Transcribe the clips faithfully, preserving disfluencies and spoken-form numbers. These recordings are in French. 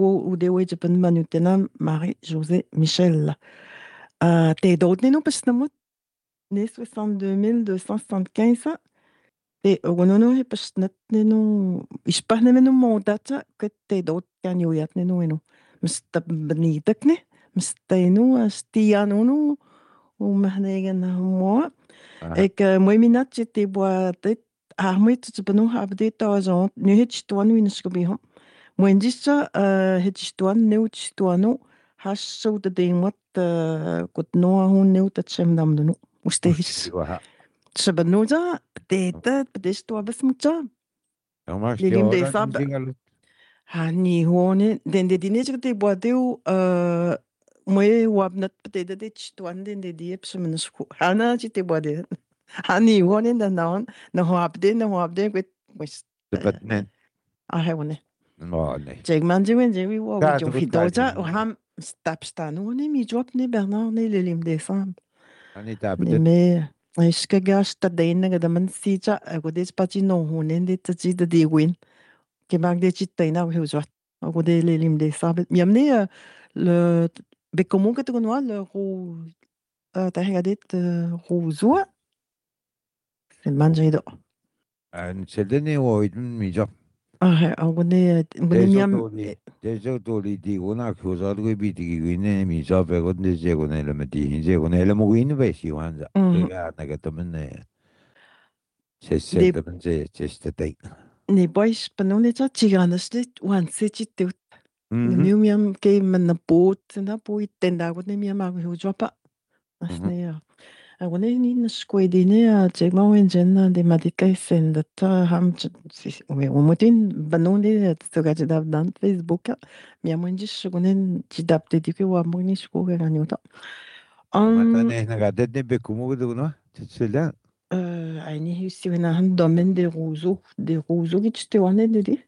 ou de ouais japan manutena Marie-Josée Michel. Euh, t'es d'autres néno parce que moi né soixante-deux mille deux cent soixante-quinze te ogonono he pas nat néno ispa ne meno modata que te d'autres canioyat néno eno. Mista benitak ne mista eno stiano no o mahnegen mo ek moi minat te boa te armoi te beno habde ta zo nu het stuan win skobi ho. Moendisa het stuan neu stuano has so de ding wat kot no hun neu dat sem dam no. Mustehis. Sabanuza, teta, pedesto abasmucha. Lilim de sab. Hani hone, den de diners que te boadeu, uh, moe wabnat peteda de chituan den de diep semenusku. Hana ci te boade. Hani hone na naon, na hoabde, na hoabde, kwet, wes. Debatnen. Ah, he hone. No, nee. Zeg man, je wen, je wie wo, wie jo hidoja, ham stapstan, hone mi job ne Bernard ne lilim de sab. Ani tabe. Ne me. Is que gasta dena que daman sija ako des pati no hunen de tati de de win que mag de chita na ho zwat ako de lim de sabet mi amne le be comment que tu connais le ro ta regardé rozo c'est manger do En sedene o idun mi job. ah ako de mi am Deso tori di una cosa dove biti quindi mi so per quando si con le matine si con le muine ve si wanza ga na ga tamne se se tamne se se te ne boys panone cha chiganas de wan se chitte nu mi am ke man na pot na po itenda ko ne mi am ho jopa asne ako ne ni na skwede ne je ma wen jen de madika sen da ta ham we o motin banone to ga da dan Facebook mi am ngi shunen ci dapte di ke wa mo ni sku ga ni ta um ne na ga de be kumu do no c'est là euh ai ni si na han domaine des roseaux des roseaux qui te wane de di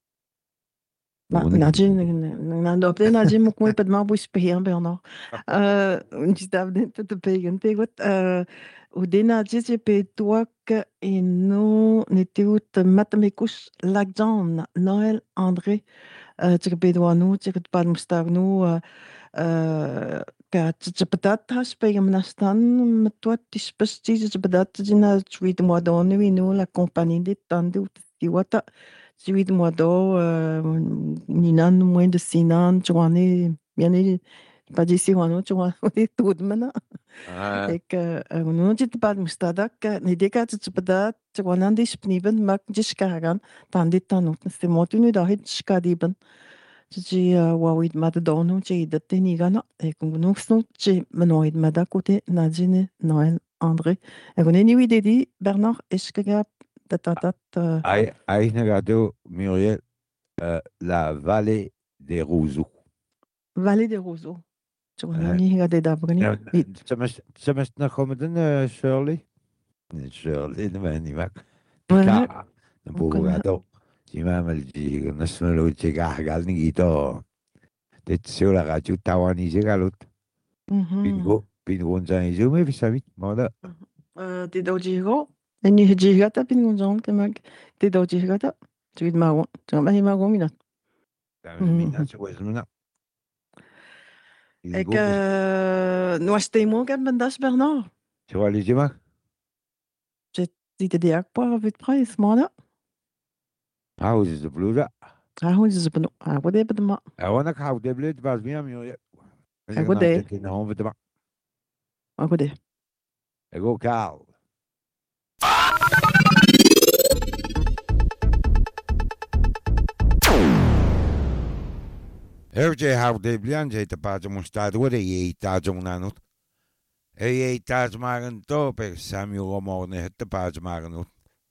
Ma nađe, na dobre nađe mu koji pred malo spehen Bernard. Uh, ci stava dentro te pegen tegot. Uh, u de nađe je pe tuak e no ne teut matematicus lagjan Noël André. Uh, ce pe doa nu, ce que par mustar nu uh, ka ce pedat has pe gam nastan metuat dispesti ce pedat jina tweet mo donu nu la compagnie de tandu tiwata huit mois d'eau, Ninan, moins de Sinan, Joanne, bien évidemment, pas d'ici, on est tout de même. Et que, on dit pas de moustadak, les dégâts de Badat, on a disponible, mais jusqu'à tandis que nous, c'est moi, tu nous donnes jusqu'à diben. Je dis, ouais, mais de donner, j'ai dit, t'es nigana, et que nous, nous, j'ai, mais non, il m'a d'accordé, Nadine, Noël, André. Et on est ni dit, Bernard, est-ce que Ai, ai regardé Muriel euh, la vallée des roseaux. Vallée des roseaux. Tu vois, ni regardé d'abord ni. Ça m'a ça comme d'un Shirley. Shirley de maniac. Tika, un po gado. Si ma mal di, non sono lo che gal ni gito. Te se la radio tawani je galot. Bingo, bingo nzai je me fisavit, moda. Euh, te dojiro. En ni hejigata bingo nzon que mag. Te dojigata. Tu vid mago. Tu ma hi mago minat. Mina se was mina. Et que nous achetons qu'un bandas Bernard. Tu vois les jima? J'ai dit des acpoires avec price, moi là. Ah, où est le bleu là? Ah, où est le bleu? Ah, où est le bleu? Ah, on a qu'à où est le bleu, tu vas bien mieux. Ah, où est? Non, on veut pas. Ah, où est? Ego Carl. Evje how de blianje te paje mostad word ye tajong nanot. E ye taj magen tope Samuel Romone het te paje magen.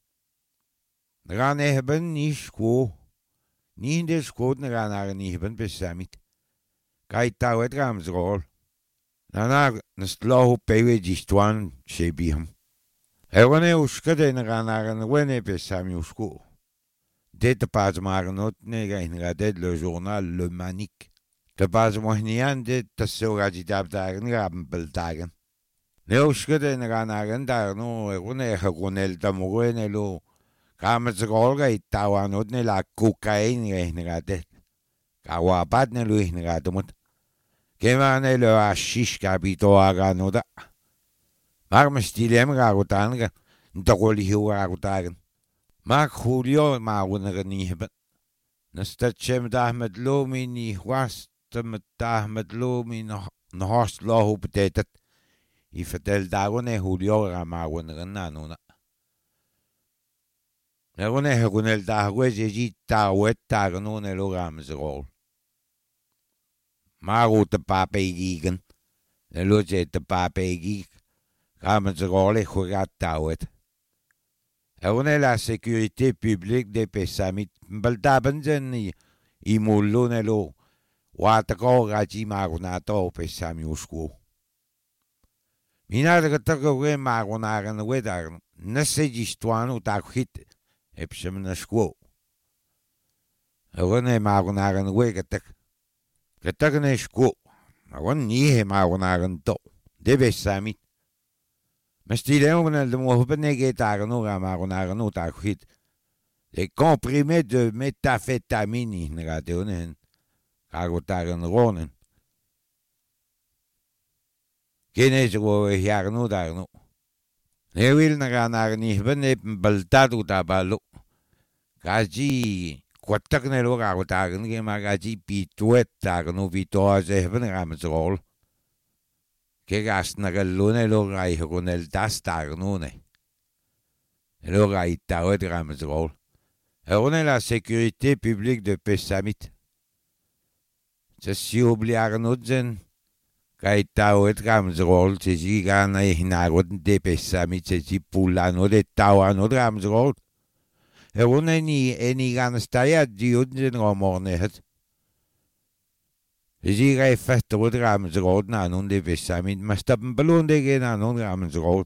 Ran hebben ni sko. Ni in de sko ran naar ni hebben besamit. Kai tau het ramsrol. Nana nstlo pewe jistwan shebiham. Ewane uskade ran naar wene besamit sko. Dit pas maar een nega in radet le journal Le Manique. De pas mohnian dit te zo radidab dagen raben beldagen. Neo schudde in ranagen daar no rune gegonel da mogenelo. Kamet ze golga itawa not ne la cocaïne in radet. Kawapat ne lui hinratumut. Kemane le ashish kapito aganuda. Marmastilem ragutanga. Ntokoli hiwa ragutagan. Mak Julio maawunagani. Nastachem dahmed lomi ni wastem dahmed lomi na horst lahu betetet. I vertel daarone Julio ramawunagan. Nerone hegunel dahwe jeji tawet taganone lo ramsrol. Maru te papegigen. Nelo je te papegig. Ramsrol e jugat tawet. On est la sécurité publique des Pessamit. Baldabenzen i mulunelo. Watako raji marunato Pessami usku. Minadagatago marunagan wedar. Nessegistuano takhit. Epsem nasquo. On est marunagan wegatak. Katagne squo. On nie marunagan to. De Pessamit. Mais si les hommes ne m'ont pas négé tarno ramaronarno takhit. Les comprimés de méthamphétamine n'radonen. Kagotaran ronen. Kenes wo yarno darno. Ne wil naranarni bene baltadu tabalo. Gaji quataknelo kagotaran ge magaji pituet tarno vitoze ben ramsrol. Che gasna gallone lo rai con il dastarnone. E lo rai tao de ramsrol. Et on est la sécurité publique de Pessamit. C'est si oubliarnozen. Kai tao et ramsrol, c'est si gana hinarot de Pessamit, c'est si pulano de tao ano de ramsrol. Et on est ni eni gana staya diodzen romornehet. Je ga fast door de Ramsrood naar een de Pessamit, maar stappen ballon tegen naar een Ramsrood.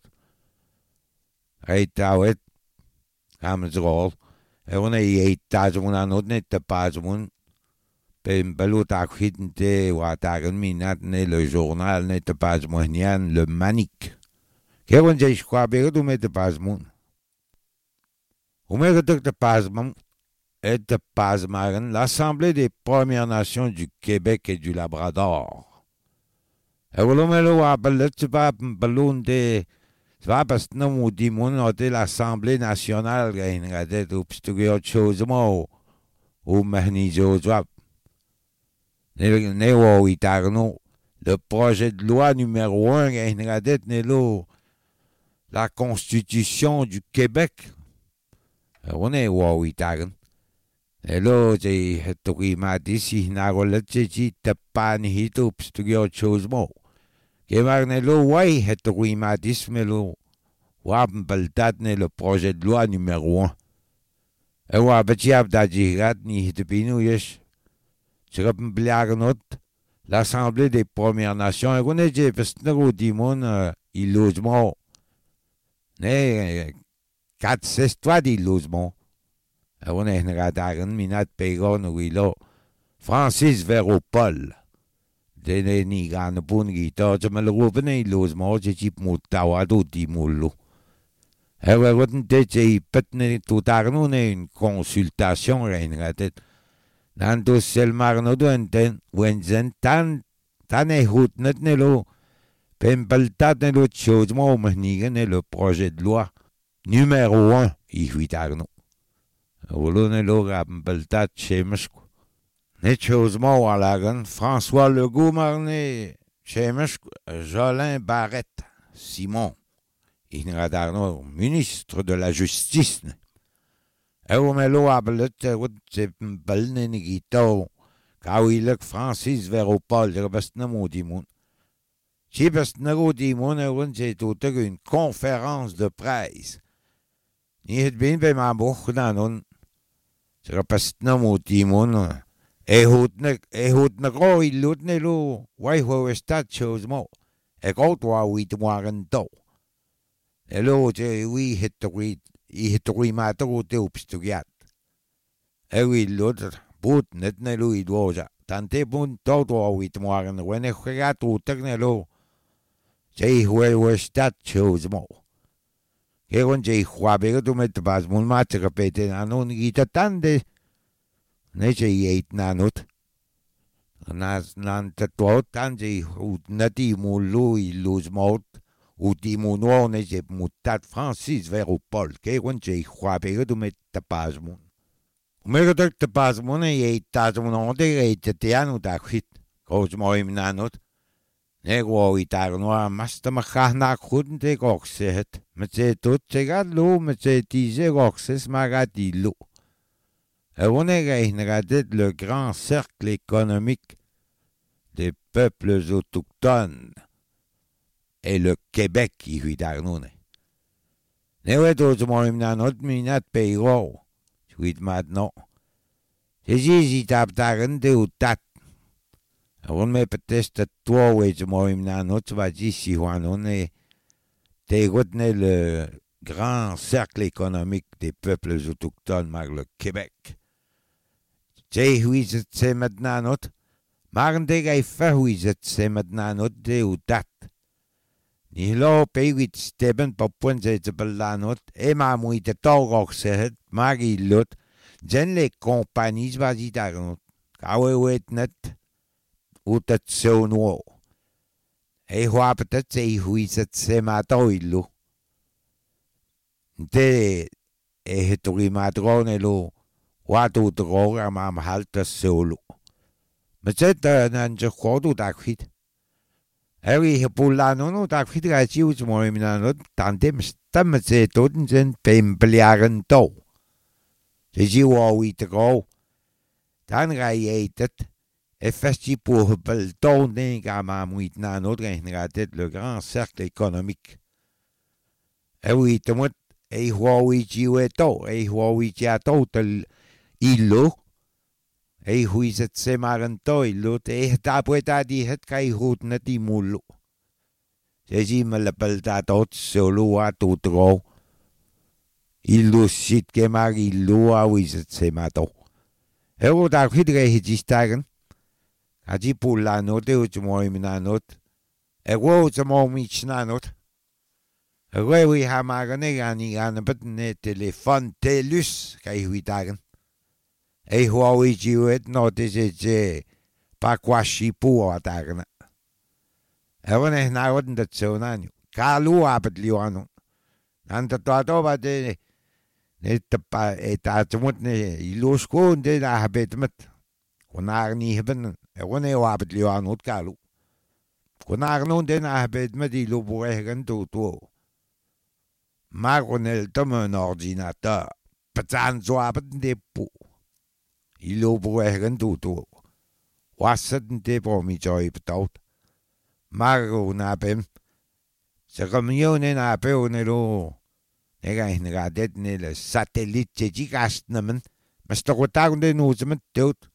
Hij touw het Ramsrood. En wanneer je eet thuis moet aan het net te pas moet. Ben ballon tak hitten te wat daar een minat ne le journal net te pas moet niet aan le manique. Gewoon je schwabe doen met te pas moet. Hoe meer het te pas moet. Et de Pasmaran, l'Assemblée des Premières Nations du Québec et du Labrador. Et volomelo appelle tu vas ballon de va parce que nous disons de l'Assemblée nationale gagne radet ou pstugo chose mo ou mahnizo zwap. Ne ne wo itarno le projet de loi numéro un gagne radet ne lo la Constitution du Québec. On est wo itarno. Hello, j'ai trouvé ma d'ici, n'a pas de tapani hito, pstudio chose mo. Que marnelo, ouais, j'ai trouvé ma d'ici, mais lo, wap baltatne le projet de loi numéro un. Et wap batiab d'ajirat ni hitepinu yesh. Sirap bliagnot, l'Assemblée des Premières Nations, et on est j'ai pestnego dimon, il lose mo. Ne, quatre, six, toi, il lose mo. On est un minat pegon wilo. Francis Véropol. De ni gan pun gita, je me le rouvene los mo, je chip moutawado di moulou. Et ouais, on te j'ai petne tout arnoune une consultation reine Dans tout sel marno duenten, wenzen tan, tan e hout net nelo. Pempeltat nelo chose mo manigan le projet de loi numéro un, i huit arno. Volone lo rappeltat chemisch. Ne chose mo alagan, François Legault marne chemisch, Jolin Barrette, Simon, Inradarno, ministre de la Justice. Et on me lo appelait, c'est belne nigito, car il est Francis Véropol, je reste na maudimon. Si best na maudimon, et on s'est tout une conférence de presse. Ni het bien bij ma boch gedaan, ze repast na maudimon. E hoed ne, e hoed ne gro, il loot ne lo, wai ho estat chose mo. E gout wa wit waren do. E lo, je wi het to wit, I het to wi ma to te opstugiat. E wi lot, boot net ne lo I doja. Tante bun to wa wit waren, wen e gegat o tek ne lo. Je ho ho estat chose mo. Egon je huabega tu met bas mul mate repete anon gita tande. Nece eit nanut. Nas nan te tuotan je ut nati mulu ilus mot ut imunuone je mutat Francis vero Paul ke won je khwabe du met tapazmun. Umero tak tapazmun e tazmun onde e tetianu da khit. Koos moim nanot. Nego itar no masta makhna khudn te gokset. Met je tot je galo met je tise gokses magadillo. Et on est regardé le grand cercle économique des peuples autochtones et le Québec qui vit d'Arnoune. Nous sommes dans notre minute pays gros. Je suis maintenant. Je dis, je t'abdarren de ou tat. On me peut-être toi ou je m'en dans notre vas-y si on est. T'es retenu le grand cercle économique des peuples autochtones par le Québec. J'ai huizet se maintenant. Maar de gai verhuizet se maintenant de ou dat. Ni lo pewit steben popuen ze te belanot. E ma mui te togok se het. Maar i lot. Zen le compagnies was i daarnot. Kawe weet net. Ut het zo no. E huapet het se huizet se ma toilu. De e heturi madrone lo. Wat u droger ma am halter solo. Maar zet dan je godo dakvit. Eri hepulano no dakvit ga jius mo minano tandem stem ze toten zijn pem bliaren to. Ze jiu we te go. Dan ga je het. E festi pour bel ton ga ma muit na no ga dit le grand cercle économique. Eri te mot e huawei jiu to e huawei ja total illo. E huizet se maranto illo te tapueta di het kai hut na di mulu. Se ji malapalta tot solo a tutro. Illo sit ke mar illo a huizet se mato. E o da hidre hijistagen. Aji pulla no te uch moi minanot. E wo uch mo michnanot. E wo wi ha magane gani an betne telefon telus kai huitagen. E huawei jiwet no te se je pa kwashi pu atagna. E wane na wadn dat so nanu. Kalu abet liwano. Nan ta to ba de ne te pa e ta tmut ne ilosko de na habet met. Konar ni hebben. E wane abet liwano kalu. Konar no de na habet met ilo boegen to to. Maar onel tom un ordinateur. Patan zo abet de pu. Il oberwegen tutu. Wasset de bomi joy betaut. Mago na bem. Se comione na peonero. Nega nega det ne le satellite gigast namen. Maar sto gotagun de nozemen dood.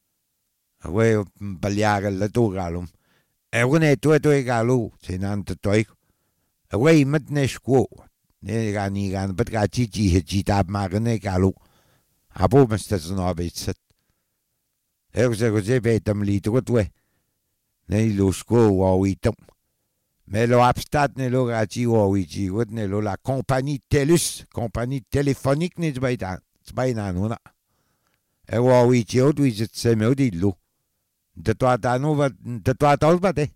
Awe baliare la dogalum. Ewne to to galu. Senan te toy. Awe met ne squo. Ne ga ni gan bet ga chi chi chi tab magane galu. Abo mestes no abitset. Er se goze betam litro tue. Ne lo sco wa witom. Mais lo abstat ne lo gachi wa wichi wot ne lo la compagnie Telus, compagnie téléphonique ne zbaita, zbaina nuna. E wa wichi od wizet se me odillo. De toi ta no va de toi ta bate.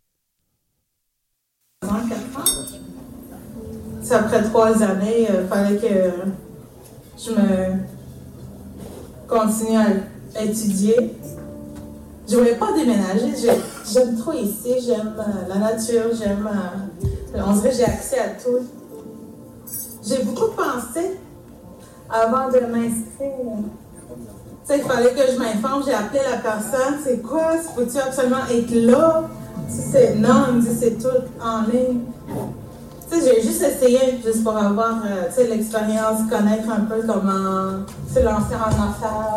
C'est après trois années, il euh, fallait que je me continue à étudier. Je voulais pas déménager. J'aime trop ici. J'aime euh, la nature. J'aime. Euh, on dirait que j'ai accès à tout. J'ai beaucoup pensé avant de m'inscrire. Tu sais, il fallait que je m'informe. J'ai appelé la personne. C'est quoi? Faut-tu absolument être là? C'est, non, il me dit c'est tout en ligne. Tu sais, j'ai juste essayé, juste pour avoir euh, tu sais, l'expérience, connaître un peu comment se lancer en affaires.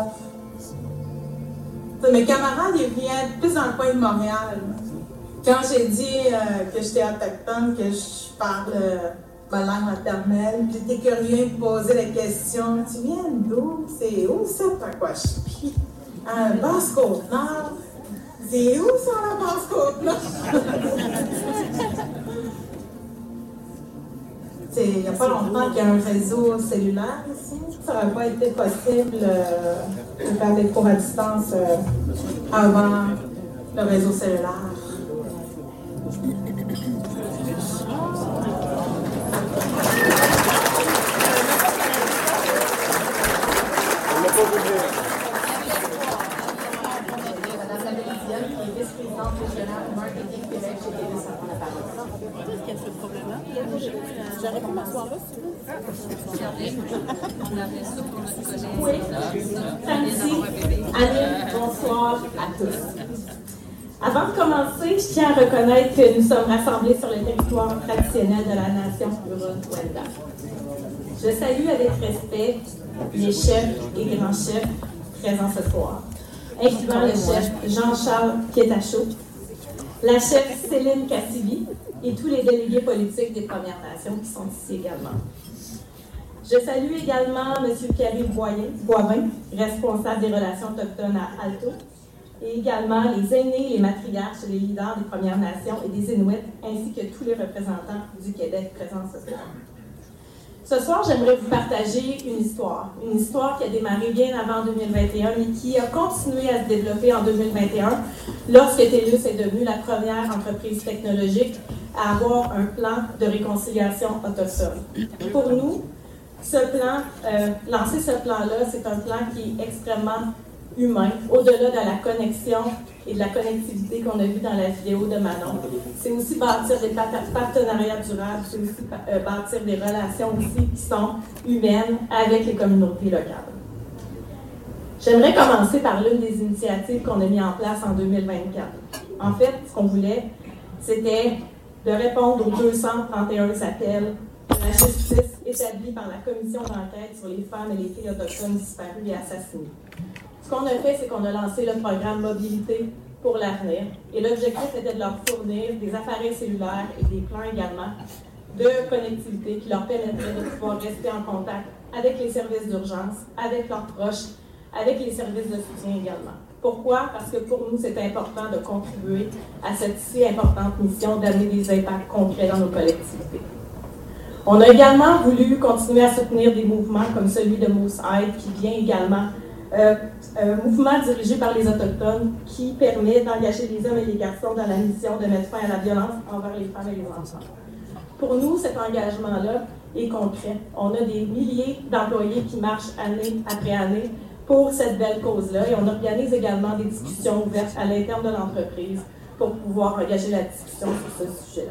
Mes camarades, ils viennent plus dans le coin de Montréal. Quand j'ai dit euh, que j'étais autochtone, que je parle euh, ma langue maternelle, j'étais curieux de poser la question, tu viens d'où? C'est où ça, Pakwashpi? Euh, Basse-Côte-Nord. C'est où ça, la Basse-Côte-Nord? Il n'y a pas longtemps qu'il y a un réseau cellulaire ici. Ça n'aurait pas été possible euh, de faire des cours à distance euh, avant le réseau cellulaire. Madame la Bénédienne, qui est vice-présidente régionale marketing Québec chez Davis, ça prend la parole. Qu'est-ce qu'il y a ce problème-là? Je réponds à soir là, si tu veux. Oui, Fancy, Annie, bonsoir à tous. Avant de commencer, je tiens à reconnaître que nous sommes rassemblés sur le territoire traditionnel de la nation Huron-Wendat. Je salue avec respect les chefs et grands chefs présents ce soir, incluant le chef Jean-Charles Pietachot, la chef Céline Cassivi et tous les délégués politiques des Premières Nations qui sont ici également. Je salue également M. Pierre-Yves Boivin, responsable des relations autochtones à Alto, et également les aînés, les matriarches, les leaders des Premières Nations et des Inuits, ainsi que tous les représentants du Québec présents ce soir. Ce soir, j'aimerais vous partager une histoire. Une histoire qui a démarré bien avant deux mille vingt et un, mais qui a continué à se développer en deux mille vingt et un, lorsque TELUS est devenue la première entreprise technologique à avoir un plan de réconciliation autochtone. Pour nous, ce plan, euh, lancer ce plan-là, c'est un plan qui est extrêmement humain, au-delà de la connexion et de la connectivité qu'on a vu dans la vidéo de Manon. C'est aussi bâtir des partenariats durables, c'est aussi euh, bâtir des relations aussi qui sont humaines avec les communautés locales. J'aimerais commencer par l'une des initiatives qu'on a mises en place en deux mille vingt-quatre. En fait, ce qu'on voulait, c'était de répondre aux deux cent trente et un appels de la justice établis par la commission d'enquête sur les femmes et les filles autochtones disparues et assassinées. Ce qu'on a fait, c'est qu'on a lancé le programme Mobilité pour l'avenir. Et l'objectif était de leur fournir des appareils cellulaires et des plans également de connectivité qui leur permettraient de pouvoir rester en contact avec les services d'urgence, avec leurs proches, avec les services de soutien également. Pourquoi? Parce que pour nous, c'est important de contribuer à cette si importante mission d'amener des impacts concrets dans nos collectivités. On a également voulu continuer à soutenir des mouvements comme celui de Moose Hide, qui vient également Euh, un mouvement dirigé par les Autochtones qui permet d'engager les hommes et les garçons dans la mission de mettre fin à la violence envers les femmes et les enfants. Pour nous, cet engagement-là est concret. On a des milliers d'employés qui marchent année après année pour cette belle cause-là et on organise également des discussions ouvertes à l'interne de l'entreprise pour pouvoir engager la discussion sur ce sujet-là.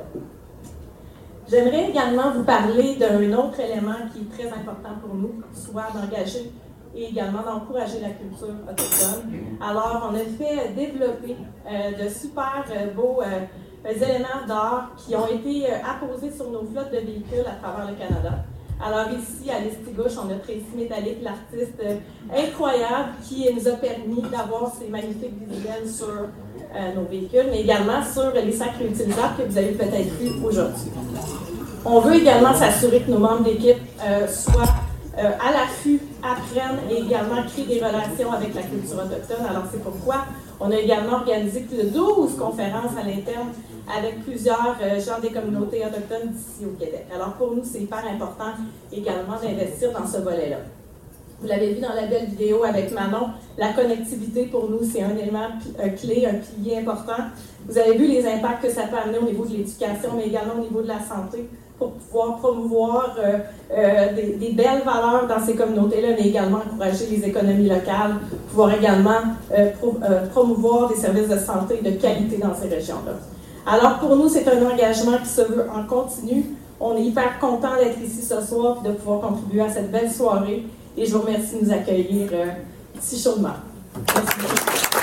J'aimerais également vous parler d'un autre élément qui est très important pour nous, soit d'engager et également d'encourager la culture autochtone. Alors, on a fait développer euh, de super euh, beaux euh, éléments d'art qui ont été euh, apposés sur nos flottes de véhicules à travers le Canada. Alors ici, à l'Estigouche, on a Tracy Métallique, l'artiste euh, incroyable qui nous a permis d'avoir ces magnifiques visuels sur euh, nos véhicules, mais également sur les sacs réutilisables que vous avez peut-être vus aujourd'hui. On veut également s'assurer que nos membres d'équipe euh, soient Euh, à l'affût, apprennent et également créent des relations avec la culture autochtone. Alors, c'est pourquoi on a également organisé plus de douze conférences à l'interne avec plusieurs euh, gens des communautés autochtones d'ici au Québec. Alors, pour nous, c'est hyper important également d'investir dans ce volet-là. Vous l'avez vu dans la belle vidéo avec Manon, la connectivité pour nous, c'est un élément un clé, un pilier important. Vous avez vu les impacts que ça peut amener au niveau de l'éducation, mais également au niveau de la santé, pour pouvoir promouvoir euh, euh, des, des belles valeurs dans ces communautés-là, mais également encourager les économies locales, pouvoir également euh, pro, euh, promouvoir des services de santé de qualité dans ces régions-là. Alors pour nous, c'est un engagement qui se veut en continu. On est hyper content d'être ici ce soir et de pouvoir contribuer à cette belle soirée. Et je vous remercie de nous accueillir euh, si chaudement. Merci.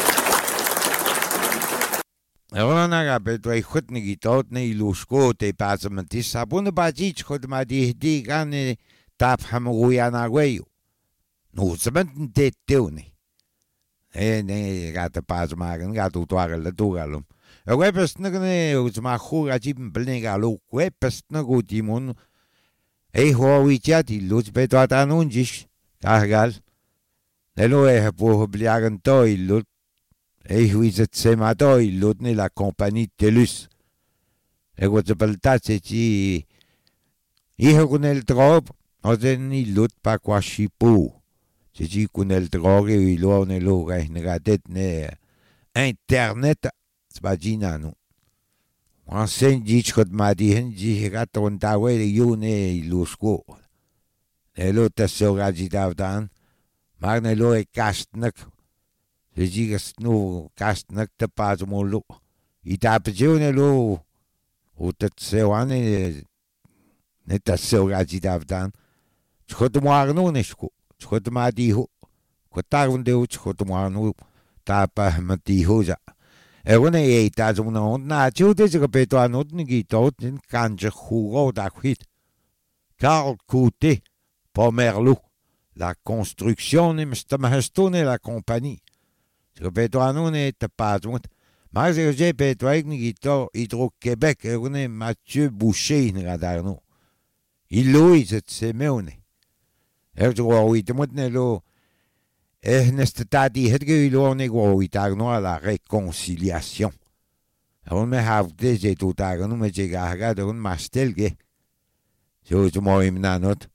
Rona betwei khutnigi totne ilushko te pasamati sabun baji chod ma di di gane tap hamuyana gweyo. No zaman te teune. E ne gata pasmagen gatu twagel la tugalum. E webest nagne uzma khura jibn blingalo webest nagu dimun. E ho wichati luz betwata nunjish. Kahgal. Nelo e po bliagen to ilut. Et oui, c'est ma toi, l'autre la compagnie TELUS. Et quoi tu peux t'as c'est qui il connaît le trop, on dit l'autre pas quoi chipo. C'est qui connaît le trop et il on est là, il regarde ne internet Sbagina, no. Enseigne dit que m'a dit, dit que ton taoué le yone ilusco. Elo ta sora dit davdan. Marne lo e kastnak. Je dit que sno kastnak te pas mon lo. I tapjone lo. O ta sewane ne ta sora dit davdan. Chot moarno nesko. Chot ma di ho. Kotarun de ho chot moarno. Tapa mati hoja. Egon e ta zona on na chude je peto anot ni gitot in kanje jugo da quit. Carl Coutet, Pomerlo, la construction ne mstamahstone la compagnie. Je peto anon e ta pas mot. Ma je peto ni gito Hydro-Québec egon Mathieu Boucher in radarno. Il Louis et Semeone. Er jo uit mot ne lo. Eh, n'est tadi hedge ilone go itarno à la réconciliation. On me have des tout tarno me jega ga de un mastelge. Jo je mo imnanot.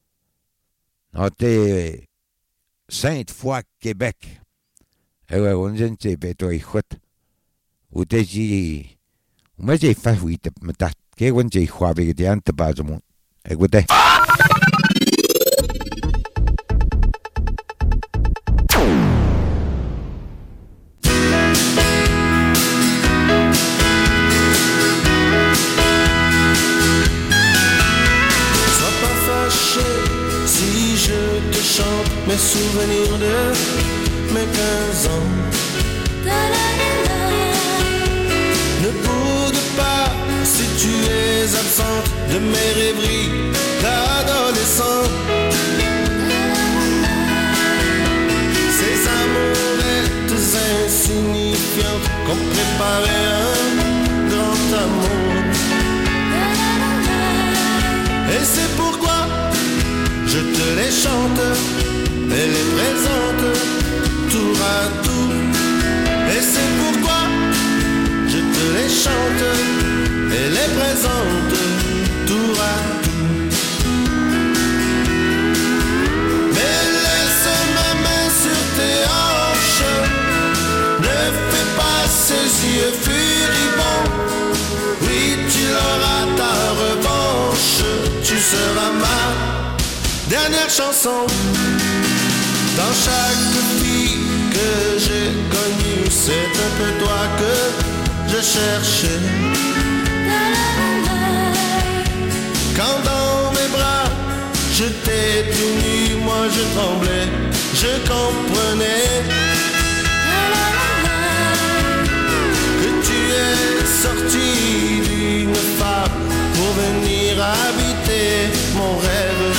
Note Sainte Foy Québec. Eh ouais, on gente beto ichot. Uteji me je fa huit mata ke on je khwa be de ant bazmo. Écoutez. Mes souvenirs de mes quinze ans. Ne boude pas si tu es absente de mes rêveries d'adolescent. Ces amourettes insignifiantes qu'on préparait un grand amour. Et c'est pourquoi je te les chante. Elle est présente, tour à tour. Et c'est pourquoi je te les chante. Elle est présente, tour à tour. Mais laisse ma main sur tes hanches. Ne fais pas ces yeux furibonds. Oui, tu auras ta revanche. Tu seras ma dernière chanson. Dans chaque fille que j'ai connue, c'est un peu toi que je cherchais. Quand dans mes bras je t'ai tenu, moi je tremblais, je comprenais que tu es sorti d'une fable pour venir habiter mon rêve.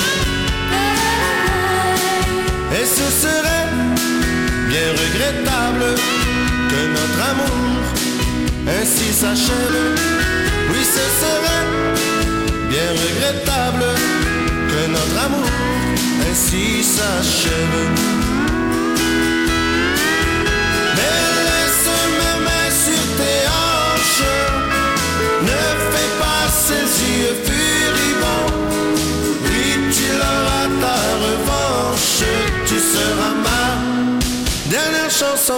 Et ce serait bien regrettable que notre amour ainsi s'achève. Oui, ce serait bien regrettable que notre amour ainsi s'achève. Mais laisse mes mains sur tes hanches. Ne fais pas ces yeux furibonds. Oui, tu l'auras ta revanche. Tu seras ma dernière chanson.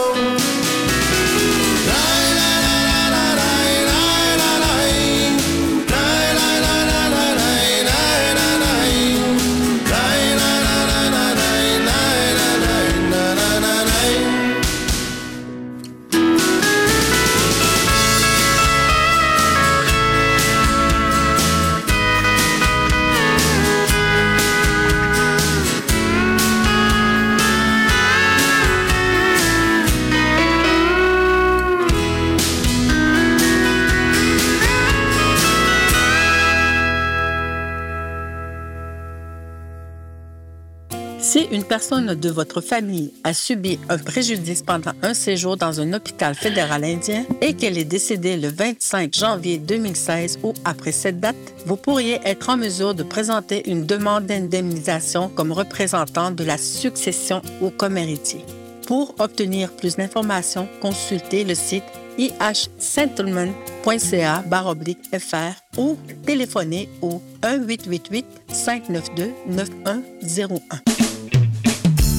Si une personne de votre famille a subi un préjudice pendant un séjour dans un hôpital fédéral indien et qu'elle est décédée le vingt-cinq janvier deux mille seize ou après cette date, vous pourriez être en mesure de présenter une demande d'indemnisation comme représentant de la succession ou comme héritier. Pour obtenir plus d'informations, consultez le site i h settlement point c a barre oblique f r ou téléphonez au un huit huit huit cinq neuf deux neuf un zéro un.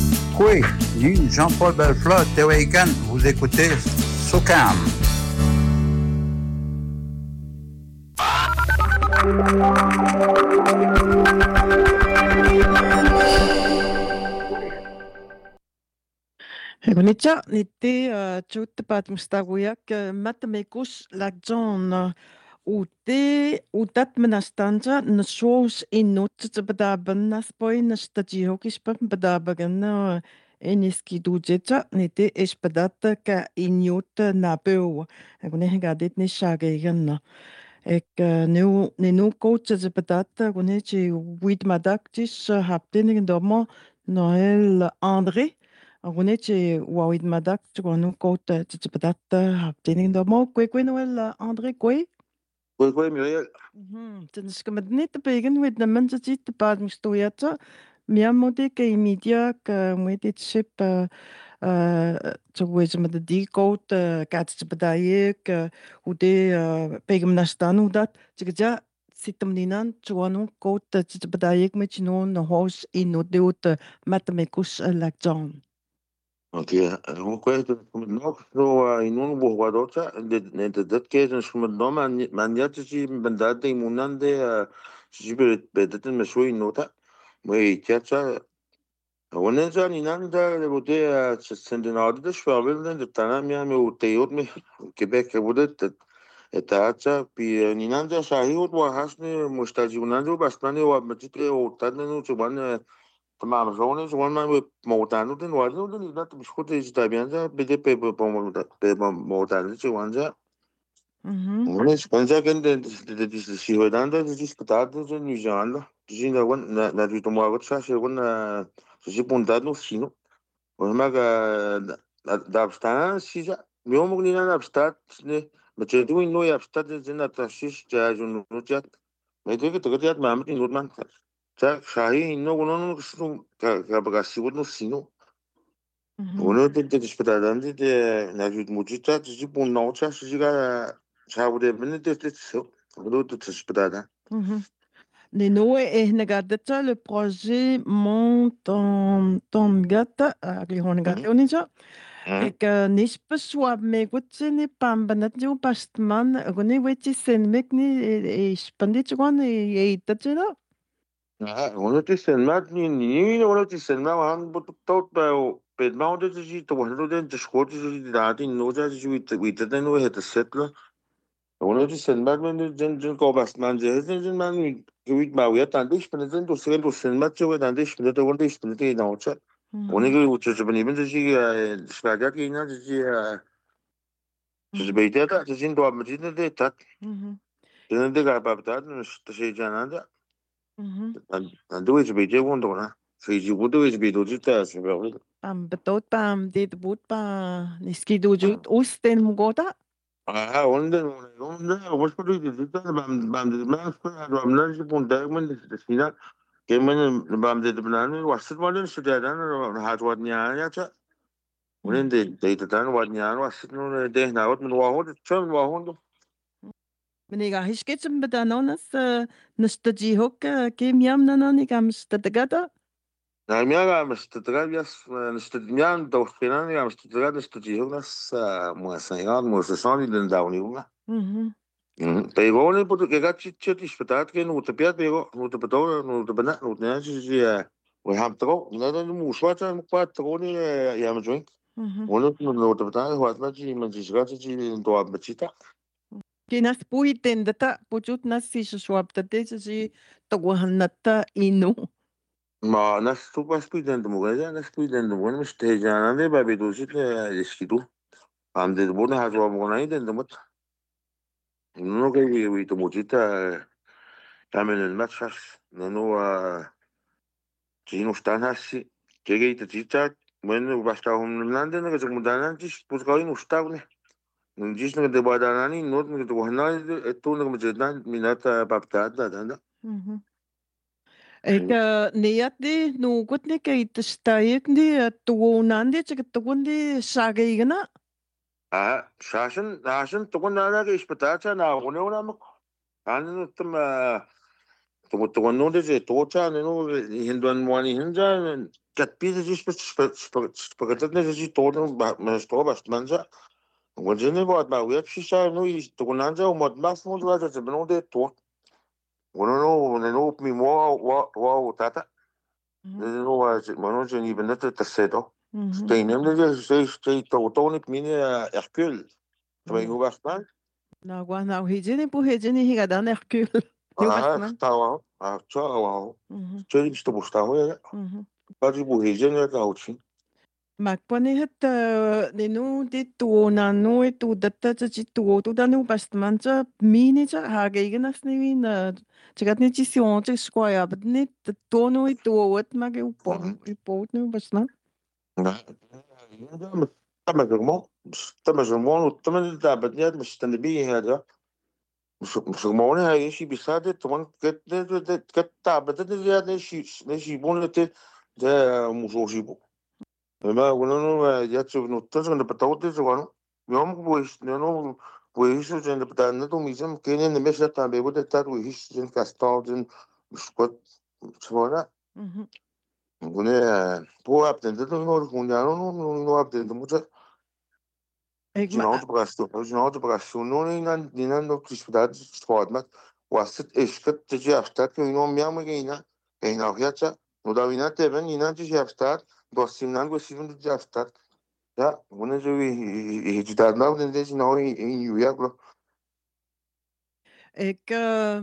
Oui, Jean-Paul Belfleur, Théoïgan, vous écoutez Socam. Gonitja, niti tjuutte paatmustaguyak matamikus lakjon ute utat menastanza nsos inut tepadabannas poi nastatiokispa padabagan eniski dujetja niti espadata ka inut napeu. Gone gadit ni shagegan. Ek nu nu coach tepedata gone chi wit madaktis haptening domo Noël André. Gone chi wawit madak gonu coach tepedata haptening domo kwe kwe Noël André kwe. Kwe kwe Muriel. Mhm. Dan is het niet te begen met de mensen die te paard moest doen. Meer moet ik in media moet dit schip zo wees met de decode kaart te bedaaien hoe de pegem naar staan hoe dat zeg ja zit hem niet aan zo code te bedaaien met je non house in hoe de met de mekus lecton. Oké, hoe kwijt het nog zo in een boegwaardotja en de dat keer is met nom en man ja te zien ben dat de monande je bij bij dat met zo in nota maar ik ja ja wanneer ze niet aan daar wordt het zijn de oude dus wel de tana mij me uiteot me Quebec wordt het het ja bij niet aan daar sahi wordt waar has ne mustaji unando bastante wat met het otat nu zo van تمام زونه زمان من موتانو دین وارد دین اینا تو بسخود ایج تابیانجا بده pe pe موتانو چه وانجا اون سپانجا کن de de si hodanda de disputado de Nijanda dizendo agora na na de tomar agora já chegou na se pontado no sino o maga da abstan si já meu mugnina na abstat ne mas tu no ya abstat de na tashish já no já mas tu que tu que já mamet no man 자, shahi no uno no kapagasi no sino. Uno de de disputadandi de na jud mujita de bon naucha shiga chabude benete de so. Uno de disputada. Nino e negadeta le projet Monton Tongata Aglihonegata onija. Ik nis beswab me gutsini pambanat jo pastman goni weti sen mekni e spandit gon e itatjena. Ah, uno te senmat ni ni uno te senmat han but tot bij bedmouw dat is iets te worden dat de schoot is die daar in nood is wie te wie te no het settelen. Uno te senmat men den den kobast man je den man wie maar weer dan dus ben den dus den dus senmat je dan dus ben dat wordt is ben dat nou chat. Uno ge uche je ben ben dat je spagat je na dat je je bij dat dat je in door met dit dat dat. Den de ga bij dat dus te zeggen aan dat. Dan doe je bij je wonder, zie je wat doe je bij doet thuis wel. Am betot pam dit boet pa niski dojut osten mugota. Ah, wonder, wonder, wat bedoel je? Dit dan bam bam de mensen, bam dan je punt daar men de sina. Kemen bam de bananen was het wel eens dat dan had wat jaar ja tja. Wanneer de de dan wat jaar was het nu de nou wat men wou het zo wou het. Meneer is het een bedanonas nastadji hok kemiam nanani kam stadagata. Nou, mij gaan we stadagata jas stadmian toch geen gaan we stadagata stadji hok nas moest zijn gaan moest zijn niet in daar niet hoor. Tegenwoordig moet ik gaat je het is vertaald geen hoe te piat bego hoe te betonen hoe te benat hoe te je we hebben toch nou dan moest wat zijn wat toch niet ja maar zo. Hoe hoe te betalen wat wat je iemand is gaat je in door betita. Kinas puiten data pujut nas si swap tate si toguhan nata inu. Maar nas tu pas puiten de mogen nas puiten de mogen is te jana de babi dosit eskidu. Am de bona ha zo mogen niet de mot. No que we to mojita tamen el matchas no no si no stan hasi que que te tita bueno basta un lande no que se mudan antes pues que no está ne. Nungis na de badanani not na de wahna eto na majedan minata paptada danda. Ik neat di no gut ne ke it stayek ni tuonande che tuondi sagigana. Ah, shashan shashan tuonda na ke ispatacha na one ona mo. Anu tum tu tu no de tocha no hinduan mwani hinja kat pi de ispat spagatat ne de todo mas to bast manja. Wat je ne wat maar weer precies nu is tuonanja om wat mas mo dat ze benoemde to. Wono no no mi mo wa wa tata. No wa mono je ni benet te sedo. Stay nem de stay stay to to ni mini Hercule. Também o Batman. Na gua na hijini pu hijini higa dan Hercule. Ah, estava. Ah, tchau. Tchau, isto gostava. Pode burrir, já não é gauchi. Makpani het nenu di tuo na no e tu datta cha chi tuo tu da no bastman cha mini cha ha ge ge nas ni na chigat ni chi sion cha square but ni tuo no e tuo wat ma ge upo upo no bastman. تم جرمون تم جرمون تم ده بدنيات مش تنبيه هذا مش مش جرمون هاي شيء بيساعد طبعا كت كت تعبت ده نشي نشي بون ده ده مش وجيبه ما قلنا يا تشوف نوتش عند بتاوت جوانو يوم بويش نانو بويش عند بتاعنا تو ميزم كيني نمشي تابع بده تار بويش عند كاستاو عند مش كت شوانا قلنا بو أبدن ده نور كونيانو نور أبدن ده مجا جناو تبغاسو جناو تبغاسو نو نينا نينا نو كريسبداد سوادمات واسط إشكت تجي أفتات كينو ميام جينا جينا وياتشا نوداوينا تبن نينا تجي أفتات دوسيمنان وسيفن تجي أفتات يا قلنا جوي هجداد ما بدن ده جناو يوياكلو Ik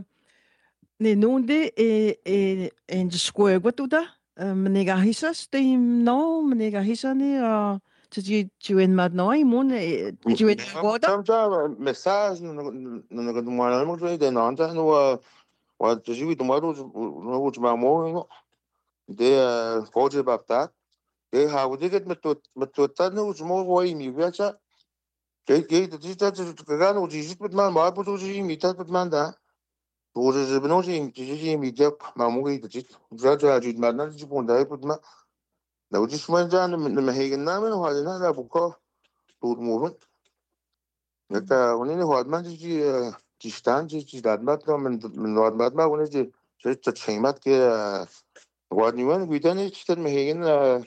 ne nonde e e en de skoe wat tu da menega hisa steam no menega hisa ni tu ji tu en mad no i mon tu en goda Tamja message no no no mwana mo jo de nanta no wa wa tu ji tu maro no wo ma mo no de koje bapta de ha wo de get met tot met tot ta no mo wo i mi vecha ke ke de ji ta tu ga no ji jit met man ma po ji mi ta met man da wo je beno ji ji ji mi de ma mo ge de ji ja ja ji ma na ji bon da put ma da wo ji shman ja no me hegen na me no ha na da bu ko tu mo Neta, unini hodman ji ji stan ji ji dadmat no men men hodmat ma unini ji ji ji chingmat ke hodniwan guidani chiten mehegen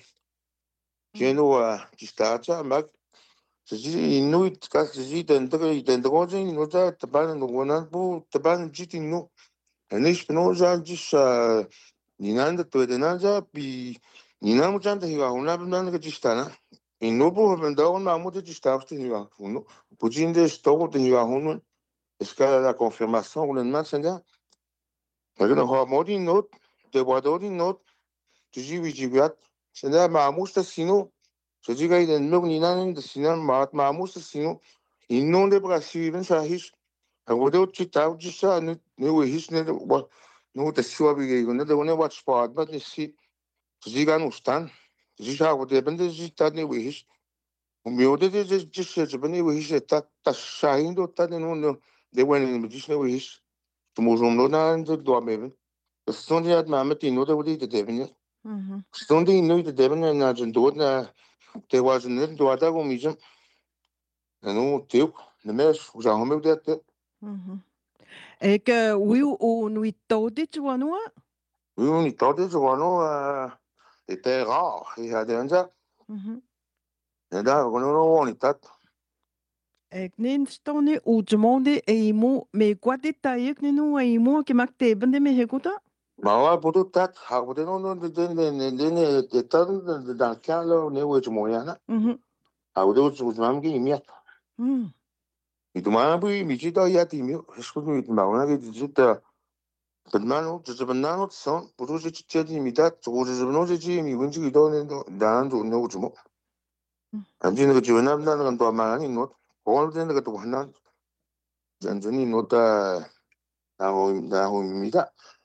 jeno ji stacha mag ji inuit ka ji den de den de gojin no ja taban no gonan bu taban ji tinu anish no ja ji sa ninan de to de na ja bi ninan mu jan de hiwa una ben de ji stana Inobo vendau na muda de staff de hiwa uno Putin de stogo de hiwa uno escala la confirmação o lenma senda agora ha modi not de wadori not tuji wijibat senda maamusta sino sojiga ide nog ninan de sinan maat maamusta sino innon de Brasil ben sahis agora o chitau de sa ne ne o his ne wa no de sua bige ne de one wat sport but si sojiga no stan sojiga o de ben de jita ne o his o meu de de de se bem o his tá tá saindo tá de no de bueno me diz ne o his Tumuzumlo na de do meben. Stondi at mamet ino de wudi de devine. Stondi ino de devine na jendo na te was ne do ata go mijam. No teu, ne mes usa home de te. Ik wi o nui todi tu anua Oui, on y torde zo no était rare. Il a déjà. Et là, on on y tat. Ik nen stoni o jmonde e mo me kwade taik ne no e mo ke mak te bende me hekuta Ma puto tat, ha puto no no de de de de de tat dans calo ne wo jo moyana. Ha wo zo zo mam gi miat. И дома би ми чи да я ти ми, esco mi ma una che tutta per mano, ci per mano son, pure ci ci ci mi da, ci ci no ci mi vinci do ne da ando no mo. Anzi ne ci na na na to ma ni no, ko de ne to na. Janjani no da da ho da ho mi da.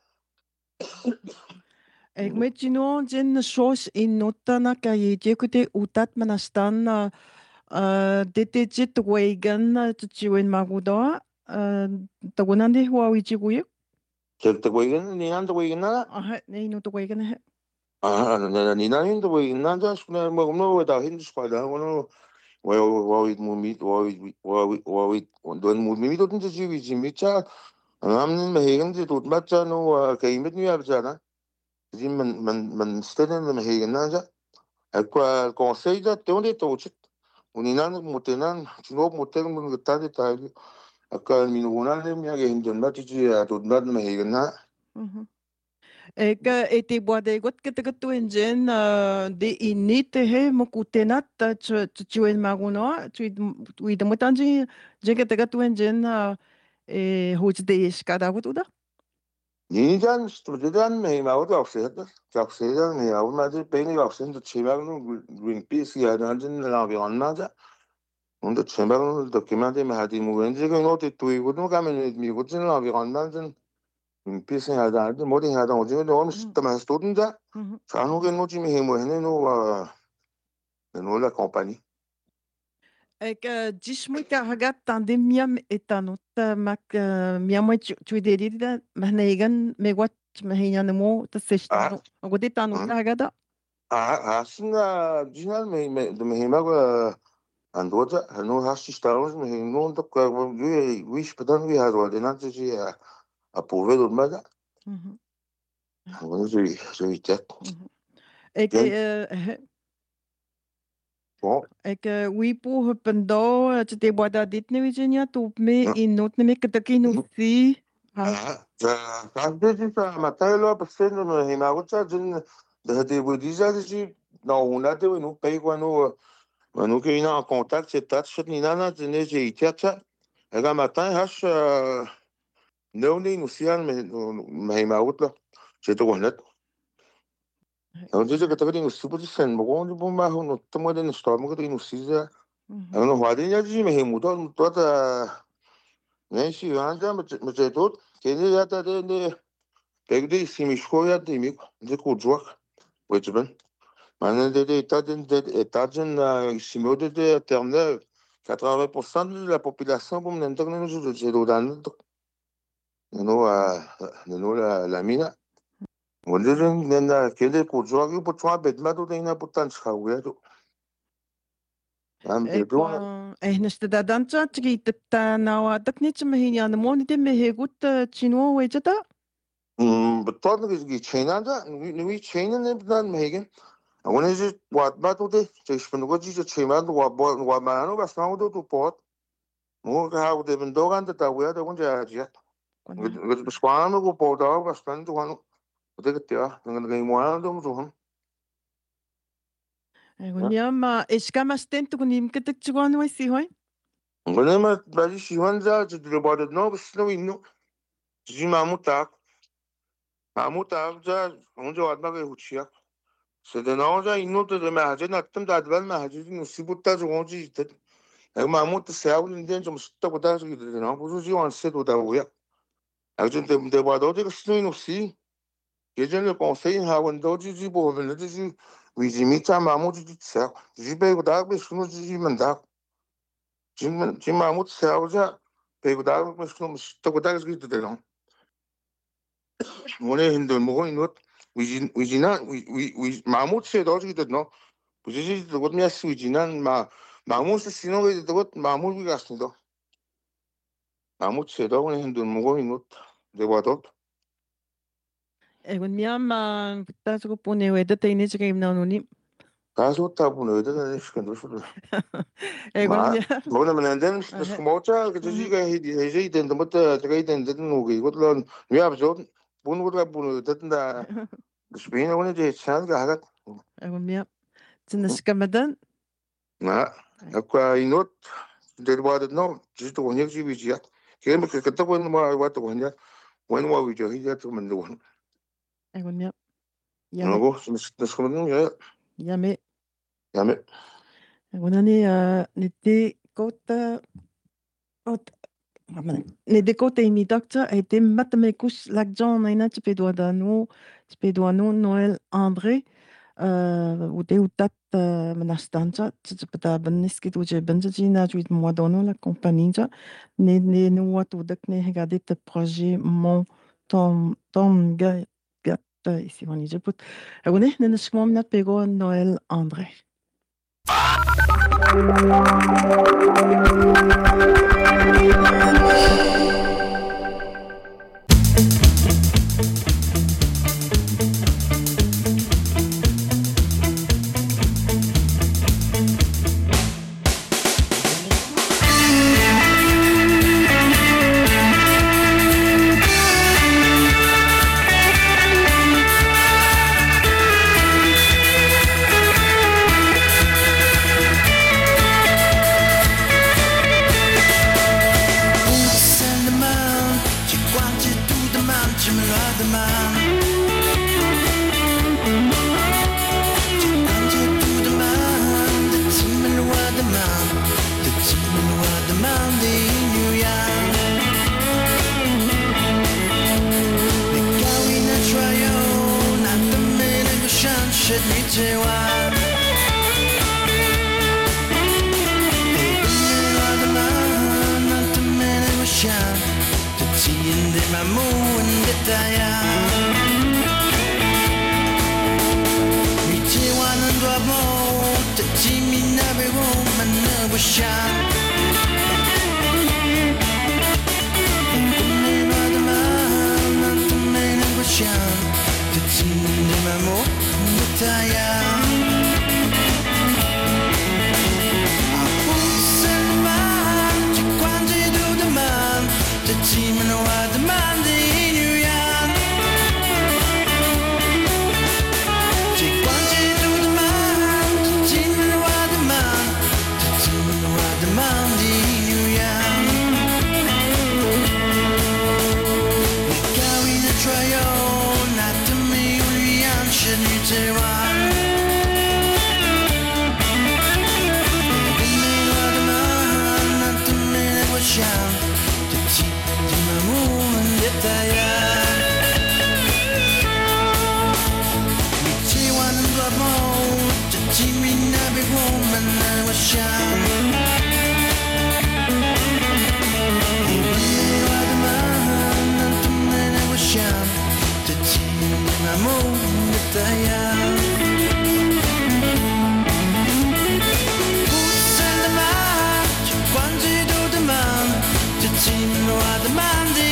Ik met je no jen sos in nota na ka ye je kute utat manastan na de te jit wegan tu chiwen maguda ta gonande huawi chi guye Che te wegan ni ando wegan na. ah ne no to wegan he Ah, na ni na ni to wegan na da skuna mo no da hin spada no. Wa wa wa mo mi wa wa wa wa don mo mi to tin ji wi ji mi cha. Am me hegen ji tot ma cha no ka imit ni ab cha na. Ji man man man steden me hegen na ja. Aqua conseil da te onde to chit. Uninan mutenan, no muten mun gata de tal. 아까 민호나는 미야게 힘든 맛이지 돈맛 매이겠나? Ek et te boa de got que te tu engen de init he mo kutenat tu tu en maguno tu tu de motanji je que te tu engen e hoje de escada gutuda. 니잔 스토리잔 매마오도 없어요. 작세장 매하고 맞을 배니 없는데 제방은 윙피스 야단진 나비 안 나자. 근데 제방은 도큐멘트 매하디 뭐 왠지 그 노트 두이고도 가면 미고진 나비 안 나진 윙피스 야단진 모든 야단 오지면 너무 쉽다만 스토든자. 자노게 노지미 해모 해네 노와 노라 컴파니. Ek dis moet hagat tandem miam etanot mak miam tu dedida mahnegan megwat mahina mo ta seshta. Agode tanot hagada. 아, 아, 신나 지난 매 매, 매마가 안 도자. 너 하시 스타로스 매 노도 그 위에 위스보단 위 하도 되나 지지 아 보베도 맞아. 음. 그거는 저기 저기 tek. Ek Bon. Ek oui pour pendant tu te bois dit ne Virginia tu me in not ne que te kinu si. 아, 자, 근데 진짜 마타일로 버스는 뭐 해마고자 준 de budizaji na una de no pego no no que ina en contact c'est tat chet ni nana de ne je itiacha ega matin hash no ni no sian me me ma utla je to gonet on je que te que no super sen mo on bo ma no te mo de no sto mo que no siza no hadinya ji me mu do to ta ne si anda me je to que ni ya ta de ne pegdi simishkoya de mi de ko joak Brisbane. Maintenant, des États-Unis, si nous de Terre-Neuve, quatre-vingts pour cent de la population, comme nous avons dit, c'est dans nous la la mine. On dit que quel est pour jouer pour toi, bête ma tout est important ça ouais tout. Eh, neste da danza tri ta nawa taknit me hinya no mo ni me hegut chino wejata. 음, 부터는 그 체인한다. 우리 체인은 난 매긴. 오늘 이제 왔다도 돼. 저 싶은 거 진짜 체인도 와뭐 와마노 가스나오도 또 pot. 뭐 하고 되면 도간다 다고야 되고 이제 하지. 그 그 스파노 고 보다 가스탄도 하는 어떻게야? 내가 그 뭐하는 좀 Gonyama eskama stento kunim ketek chuan we si hoy. Gonyama bali shiwanza to the body no snow ino. 지마무딱 아무딱 자 언제 왔나게 후치야. 세대나오자 인노도 되면 하지 나뜸 다들만 하지 시부터 좀 오지 듯. 내가 아무것도 세우는데 좀 습다고 다서기 되나 무슨 지원 세도다 뭐야. 아주 때문에 봐도 어디가 스노인 없이 예전에 conseil 하원도 지지 보면 지지 위지미 참 아무도 지지 지배고 다고 스노 지지면 다 지금 지금 아무도 세우자 배고 다고 스노 습다고 다서기 되나. 오늘 힘들 뭐고 이거 위진 위진아 위위 마무트에 넣어주기 되나 부지지 그것 미야스 위진한 마 마무스 신호가 되고 마무리 같습니다. 마무트에 넣으면 힘들 뭐고 이거 대봐도 Egon miam taso ko pone we de tene chike imna noni. 가서 다 보는 애들은 시간도 소리. Egon 뭐는 맨날 그 뭐자 그 지가 해지 해지 된다 뭐다 제가 이된 되는 거 이것도 왜 아버죠 보는 거가 보는 됐다. 스페인 오늘 이제 차가 하가. Egon miam. 진짜 시간마다. 나 아까 이노 데려와도 너 지도 원역 집이지야. 걔는 그 그때 보는 뭐 왔다 원냐. 원 와 위죠. 이제 또 만들고. Egon miam. 뭐고 진짜 그러는 게 Yame. Yame. On année n'était côte côte n'était côte ni docteur était mathématikus l'acjon naina tu peux doit nous tu peux doit nous Noël André euh ou des ou tat menastanza tu peux ta benneski tu je benzina tu moi donno la compagnie ja ne ne nous wat ou dak ne regarder te projet mon ton ton gars ici on y je peux on est ne se mom nat pego Noël André. loi de man. Tu manges tout de man, de team loi de man, de team loi de man de New York. Le kawina trayo, na te mene go shan shed ni tewa. Tiende mamu ndetaya Miti wana ndwa mo Tatimi na bewo mana busha Kume madama Nantume na busha Tatimi mamu ndetaya Team and what the man in New York. Take one to the man, the team and what the man, the team and what the man in New York. The guy in the trial, not to me, we should you tell one. The man what the man, not to me, that was young. Miti wana ndwa mo Tatimi na be woman na washan Iwane wa the man Nantume na washan Tatimi na mo Nataya Pusan the man Chikwanzi do the man Tatimi wa the man di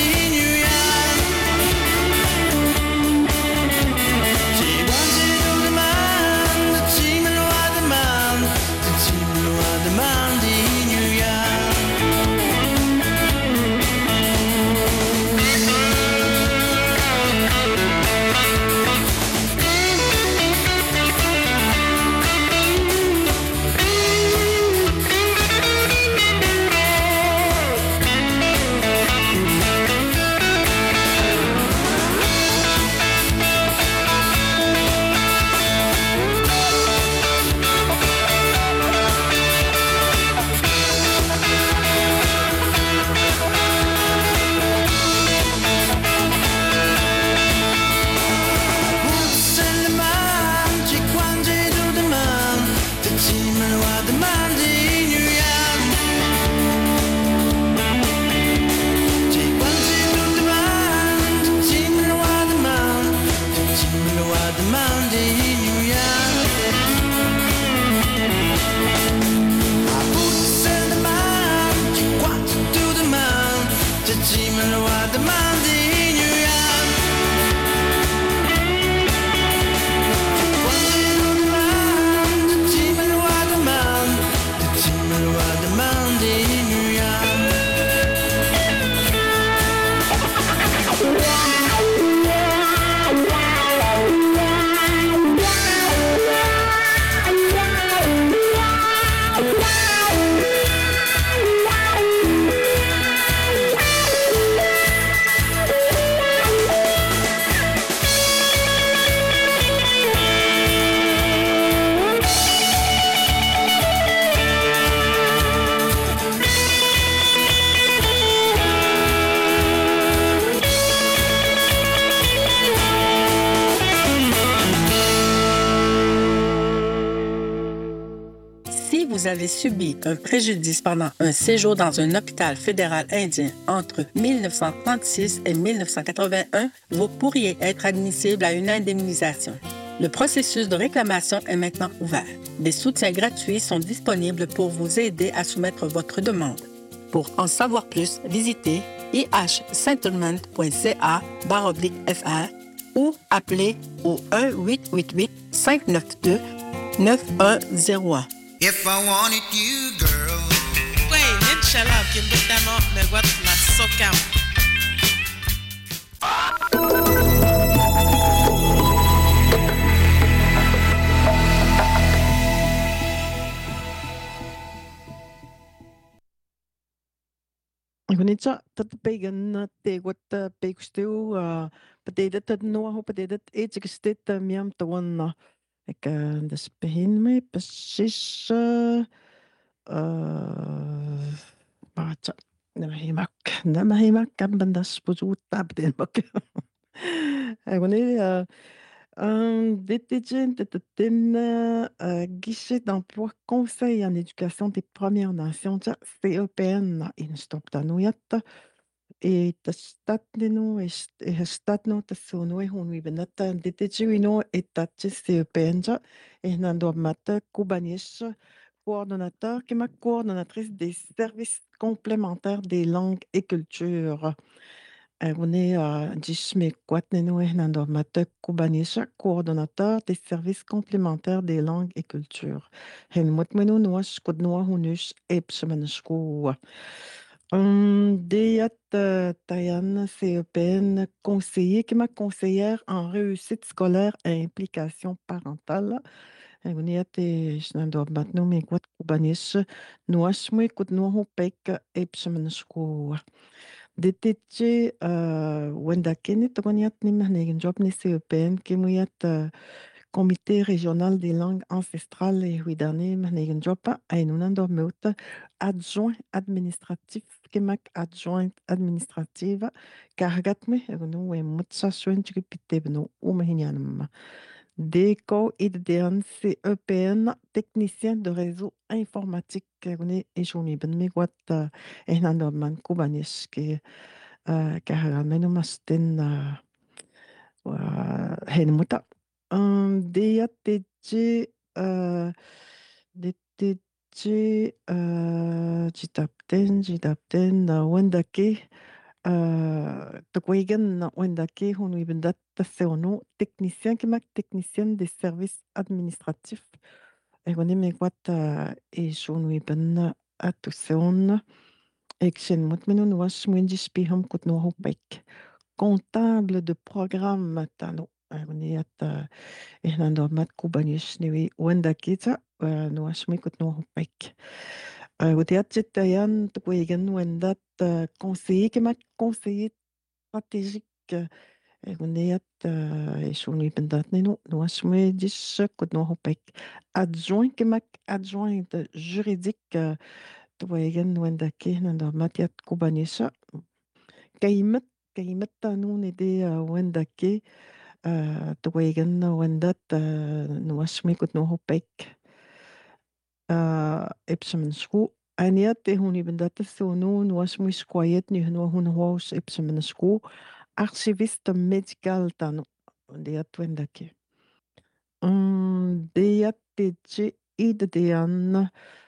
Vous avez subi un préjudice pendant un séjour dans un hôpital fédéral indien entre mille neuf cent trente-six et mille neuf cent quatre-vingt-un, vous pourriez être admissible à une indemnisation. Le processus de réclamation est maintenant ouvert. Des soutiens gratuits sont disponibles pour vous aider à soumettre votre demande. Pour en savoir plus, visitez i h settlement point c a barre oblique f r ou appelez au un huit huit huit cinq neuf deux neuf un zéro un. If I wanted you, girl. Wait, inshallah, kimbutamo megwat na sokam. Gunitsa tatapeigan te wat peikusteu patedet tad no ho patedet etikestet miam tawan ek das behin me precies baca nama himak nama himak kan bandas puzu tabden bak Guni D T G, guichet d'emploi conseil en éducation des Premières Nations, C E P N, instoptanujat, et tastatnenu, et statno tasunu, hun vi benat, D T G, wino, et tatche C E P N, et nandomat, kubanis, coordonnateur, qui ma coordonnatrice des services complémentaires des langues et cultures. Agune Jishme Kwatneno Nandormata Kubanisha, coordonnateur des services complémentaires des langues et cultures. Henmutmenu Noash Kodnoa Hunush Epsmanashko. Deyat Tayan C E P N, conseiller, qui m'a conseillère en réussite scolaire et implication parentale. Aguniate Nandormatno Mekwat Kubanish, Noash Mekutno Hopek Epsmanashko. D T G wenda kene tokoniat ni mahnego job ni C E P N kimuyat comité régional des langues ancestrales et huidane mahnego job ainunan dormeut adjoint administratif kemak adjoint administrative kargatme no e mutsa swenchik pitebno umahinyanam Déco I D N C E P N, technicien de réseau informatique. Kune et jouni ben me wat ehnando man kubanis ke kaharamenu masten henmuta. D T G D T G jitapten jitapten wendake Tokwegan wendake honu ibendat taseono technicien qui mak technicien des services administratifs. Et on est me wat et jonu iben atuseon Action mutmenu was mwindis piham kut no hopek. Comptable de programme tano. On est at ehnando mat kubanis niwi wendake ta no was me kut no hopek. وديات تكويجن وندات conseiller qui m'a conseiller stratégique وديات شوني بندات نو نواشمي ديش كنت نو هوبك adjoint qui m'a adjoint juridique تكويجن ونداكي نندمات كوبانيشا كيمت كيمت تانو ندي ونداكي تكويجن وندات نواشمي كنت نو هوبك Epsomensku. Aniat te huni bendat sono was mis quiet nu no hun house Epsomensku. Archiviste médical tano. Diat wendake. Um diat te idedian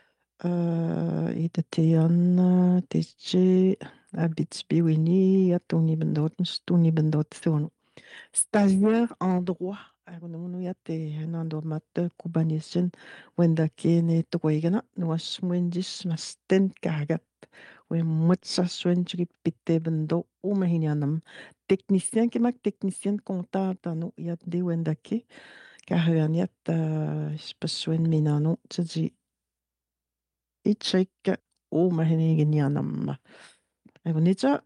idedian te abits biwini atuni bendot stuni bendot sono. Stagiaire en droit. Agono yate nando mat kubanisen wendake ne toigana was mwendis masten kagat we mutsa swenjri pitte bendo umahinyanam technicien qui mak technicien comptable tano yat de wendake kahaniat spaswen minano tsi itchek umahinyanam Agonita,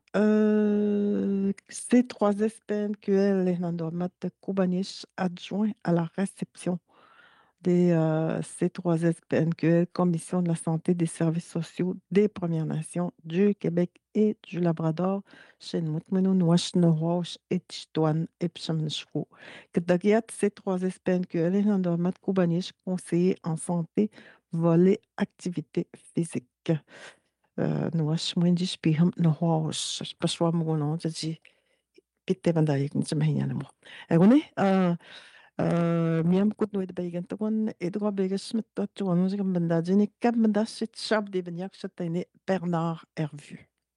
C trois S P N Q L est un Kubanis adjoint à la réception des euh, C trois S P N Q L, Commission de la santé des services sociaux des Premières Nations du Québec et du Labrador, chez Moutmenou, Nouach, et Chitouan, et Pchamnchou. Kedagiat C trois S P N Q L est un Kubanis conseiller en santé, volet activité physique. Nuas mwendis piham no hoos paswa mo no tsi pitte bandai ni semahinya mo agone uh miam kut no edbeigen tokon edro beges mit tot ono sig bandaje ni kap bandas sit sharp de benyak satene Bernard Hervu.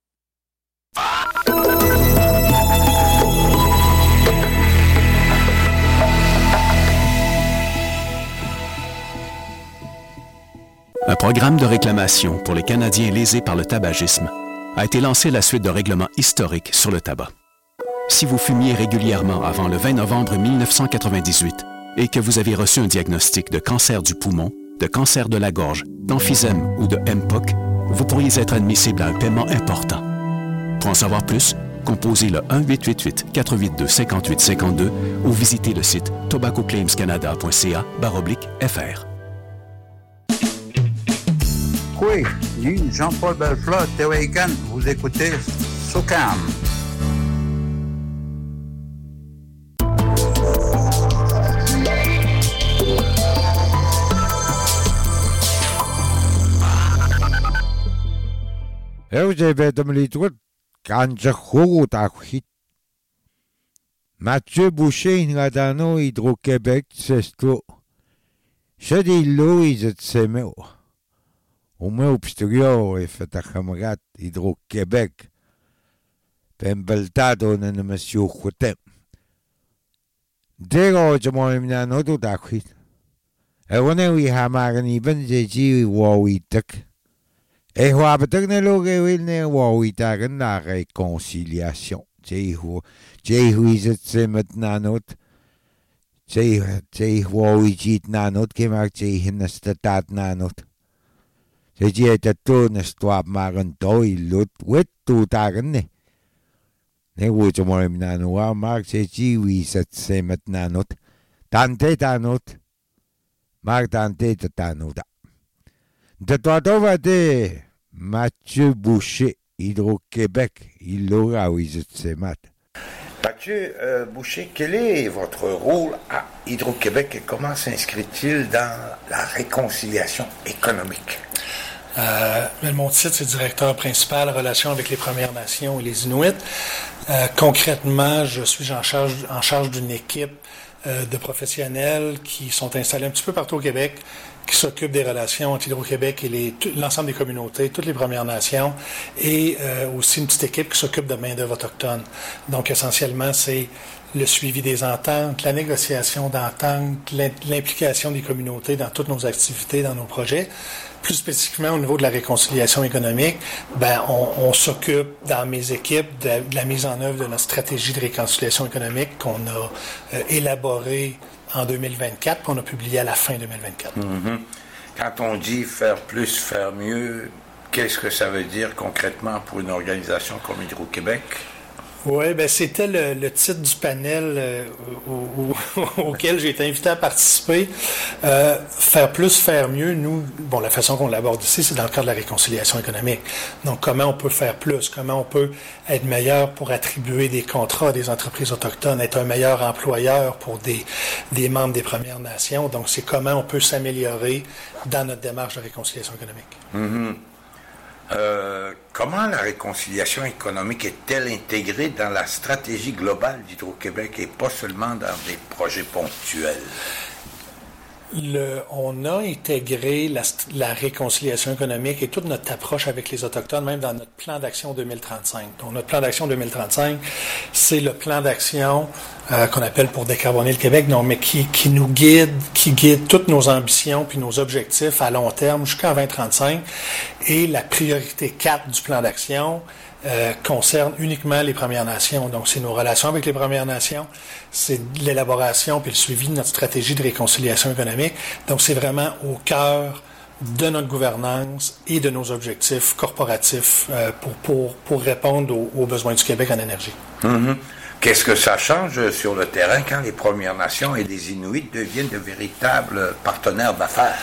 Un programme de réclamation pour les Canadiens lésés par le tabagisme a été lancé à la suite de règlements historiques sur le tabac. Si vous fumiez régulièrement avant le vingt novembre mille neuf cent quatre-vingt-dix-huit et que vous avez reçu un diagnostic de cancer du poumon, de cancer de la gorge, d'emphysème ou de M P O C, vous pourriez être admissible à un paiement important. Pour en savoir plus, composez le un huit huit huit quatre huit deux cinq huit cinq deux ou visitez le site tobacco claims canada point c a barre oblique F R. Oui, lui, Jean-Paul Belfleur, Théoïcan, vous écoutez Socam. Mathieu Boucher, Radano, Hydro-Québec, c'est tout. Je dis Louis et Semeo. Au meu exterior, e fait à camarade Hydro-Québec. Pembeltado na monsieur Hutem. Dero, je m'en ai mis un autre d'acquit. Et on est oui, hamaran even, j'ai dit, wawitek. Et wabatek ne l'aurait ne wawitagan la réconciliation. J'ai oui, c'est maintenant autre. J'ai wawit nanot, qui m'a dit, hinestatat nanot. J'ai dit, et tout ne soit maranto, il l'autre, ouais, tout à gagner. Ne vous je m'en ai mis un autre, Marc, j'ai dit, oui, c'est maintenant autre. Tante tanot. Marc Tante tanot. De toi, va de Mathieu Boucher, Hydro-Québec, il l'aura, oui, c'est mat. Mathieu euh, Boucher, quel est votre rôle à Hydro-Québec et comment s'inscrit-il dans la réconciliation économique? Euh, mon titre, c'est directeur principal relations avec les Premières Nations et les Inuits. Euh, concrètement, je suis en charge, en charge d'une équipe euh, de professionnels qui sont installés un petit peu partout au Québec, qui s'occupent des relations entre Hydro-Québec et les, tout, l'ensemble des communautés, toutes les Premières Nations, et euh, aussi une petite équipe qui s'occupe de main-d'œuvre autochtone. Donc, essentiellement, c'est le suivi des ententes, la négociation d'ententes, l'implication des communautés dans toutes nos activités, dans nos projets. Plus spécifiquement au niveau de la réconciliation économique, ben on, on s'occupe dans mes équipes de, de la mise en œuvre de notre stratégie de réconciliation économique qu'on a euh, élaborée en deux mille vingt-quatre, qu'on a publiée à la fin deux mille vingt-quatre. Mm-hmm. Quand on dit faire plus, faire mieux, qu'est-ce que ça veut dire concrètement pour une organisation comme Hydro-Québec? Oui, ben c'était le, le titre du panel euh, au, au, auquel j'ai été invité à participer. Euh, faire plus, faire mieux, nous, bon, la façon qu'on l'aborde ici, c'est dans le cadre de la réconciliation économique. Donc, comment on peut faire plus? Comment on peut être meilleur pour attribuer des contrats à des entreprises autochtones, être un meilleur employeur pour des, des membres des Premières Nations? Donc, c'est comment on peut s'améliorer dans notre démarche de réconciliation économique. Mm-hmm. Euh, comment la réconciliation économique est-elle intégrée dans la stratégie globale d'Hydro-Québec et pas seulement dans des projets ponctuels? Le, on a intégré la, la réconciliation économique et toute notre approche avec les Autochtones, même dans notre plan d'action deux mille trente-cinq. Donc, notre plan d'action deux mille trente-cinq, c'est le plan d'action euh, qu'on appelle pour décarboner le Québec, non, mais qui, qui nous guide, qui guide toutes nos ambitions puis nos objectifs à long terme jusqu'en vingt trente-cinq. Et la priorité quatre du plan d'action Euh, concerne uniquement les Premières Nations. Donc, c'est nos relations avec les Premières Nations, c'est l'élaboration puis le suivi de notre stratégie de réconciliation économique. Donc, c'est vraiment au cœur de notre gouvernance et de nos objectifs corporatifs euh, pour, pour, pour répondre aux, aux besoins du Québec en énergie. Mm-hmm. Qu'est-ce que ça change sur le terrain quand les Premières Nations et les Inuits deviennent de véritables partenaires d'affaires?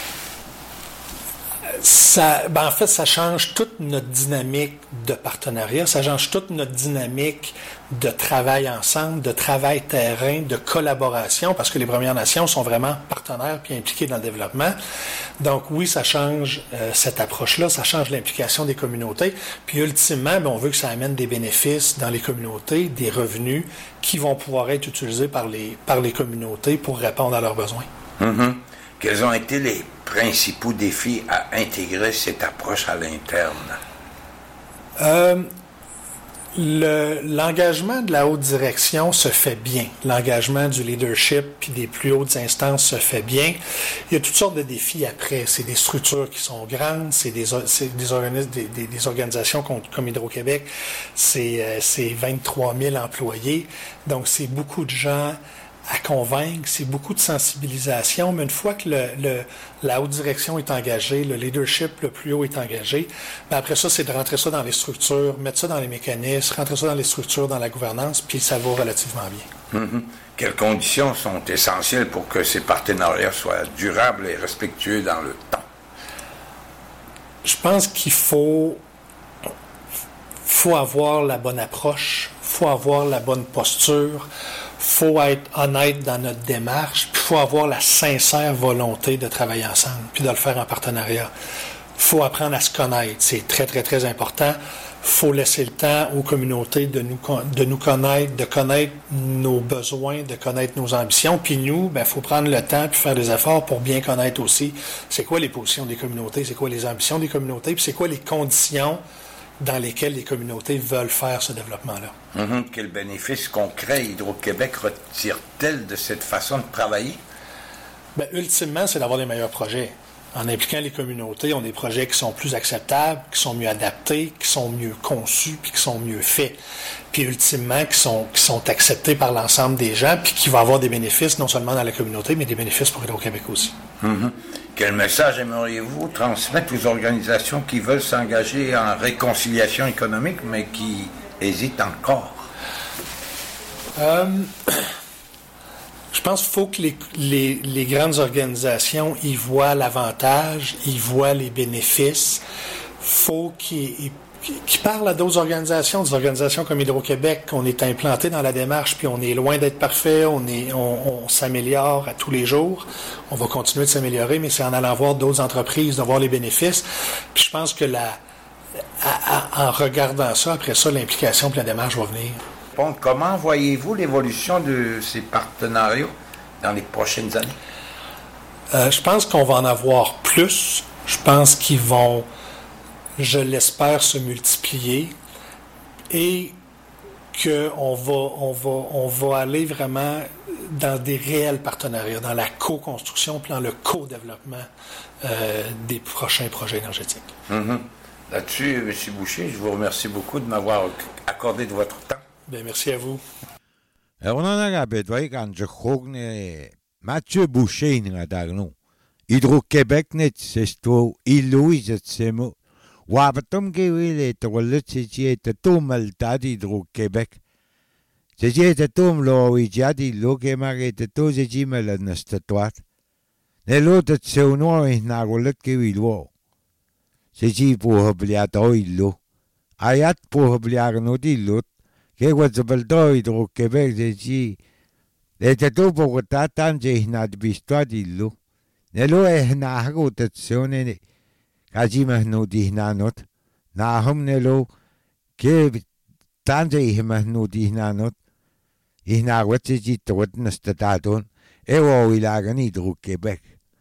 Ça, ben en fait, ça change toute notre dynamique de partenariat, ça change toute notre dynamique de travail ensemble, de travail terrain, de collaboration, parce que les Premières Nations sont vraiment partenaires puis impliqués dans le développement. Donc oui, ça change euh, cette approche-là, ça change l'implication des communautés. Puis ultimement, ben, on veut que ça amène des bénéfices dans les communautés, des revenus qui vont pouvoir être utilisés par les, par les communautés pour répondre à leurs besoins. Mm-hmm. Quels ont été les principaux défis à intégrer cette approche à l'interne? Euh, le, l'engagement de la haute direction se fait bien. L'engagement du leadership puis des plus hautes instances se fait bien. Il y a toutes sortes de défis après. C'est des structures qui sont grandes, c'est des, c'est des, organismes, des, des, des organisations comme, comme Hydro-Québec, c'est, euh, c'est vingt-trois mille employés. Donc, c'est beaucoup de gens à convaincre, c'est beaucoup de sensibilisation, mais une fois que le, le, la haute direction est engagée, le leadership le plus haut est engagé, bien après ça, c'est de rentrer ça dans les structures, mettre ça dans les mécanismes, rentrer ça dans les structures, dans la gouvernance, puis ça va relativement bien. Mm-hmm. Quelles conditions sont essentielles pour que ces partenariats soient durables et respectueux dans le temps? Je pense qu'il faut, faut avoir la bonne approche, faut avoir la bonne posture, faut être honnête dans notre démarche, puis faut avoir la sincère volonté de travailler ensemble, puis de le faire en partenariat. Faut apprendre à se connaître, c'est très, très, très important. Faut laisser le temps aux communautés de nous, de nous connaître, de connaître nos besoins, de connaître nos ambitions. Puis nous, ben, faut prendre le temps puis faire des efforts pour bien connaître aussi c'est quoi les positions des communautés, c'est quoi les ambitions des communautés, puis c'est quoi les conditions dans lesquelles les communautés veulent faire ce développement-là. Mm-hmm. Quel bénéfice concret Hydro-Québec retire-t-elle de cette façon de travailler? Bien, ultimement, c'est d'avoir les meilleurs projets. En impliquant les communautés, on a des projets qui sont plus acceptables, qui sont mieux adaptés, qui sont mieux conçus, puis qui sont mieux faits. Puis ultimement, qui sont, qui sont acceptés par l'ensemble des gens, puis qui vont avoir des bénéfices non seulement dans la communauté, mais des bénéfices pour Hydro-Québec aussi. Mm-hmm. Quel message aimeriez-vous transmettre aux organisations qui veulent s'engager en réconciliation économique, mais qui hésitent encore? Euh, je pense qu'il faut que les, les, les grandes organisations y voient l'avantage, y voient les bénéfices. Il faut qu'ils qui parle à d'autres organisations, des organisations comme Hydro-Québec, on est implanté dans la démarche, puis on est loin d'être parfait, on est, on, on s'améliore à tous les jours, on va continuer de s'améliorer, mais c'est en allant voir d'autres entreprises, de voir les bénéfices. Puis je pense que la, à, à, en regardant ça, après ça, l'implication et la démarche va venir. Bon, comment voyez-vous l'évolution de ces partenariats dans les prochaines années? Euh, je pense qu'on va en avoir plus. Je pense qu'ils vont, je l'espère, se multiplier et qu'on va, on va, on va aller vraiment dans des réels partenariats, dans la co-construction puis dans le co-développement euh, des prochains projets énergétiques. Mm-hmm. Là-dessus, M. Boucher, je vous remercie beaucoup de m'avoir accordé de votre temps. Bien, merci à vous. Mathieu Boucher, Hydro-Québec, c'est tout, Louise, c'est moi. Wabatum Gawil, Toilet, c'est tout Maltad, Hydro-Québec. C'est tout Loïdiadi, Logemar, et tout, c'est Jimel, Nestatoit. Les l'autre, c'est au noir, et Narolet Gawil. C'est pour Obliato, Illo. Ayat pour Obliarno, Illo. Que was the Baldo Hydro-Québec, c'est dit. Les tout pour Tatan, j'ai n'a d'histoire d'Illo. Nelo est n'a rotation, Kajima no di nanot. Na hum nelo, que tante hima no di nanot. Ina wetsi tot nestadon, ewo ilagan Hydro-Québec.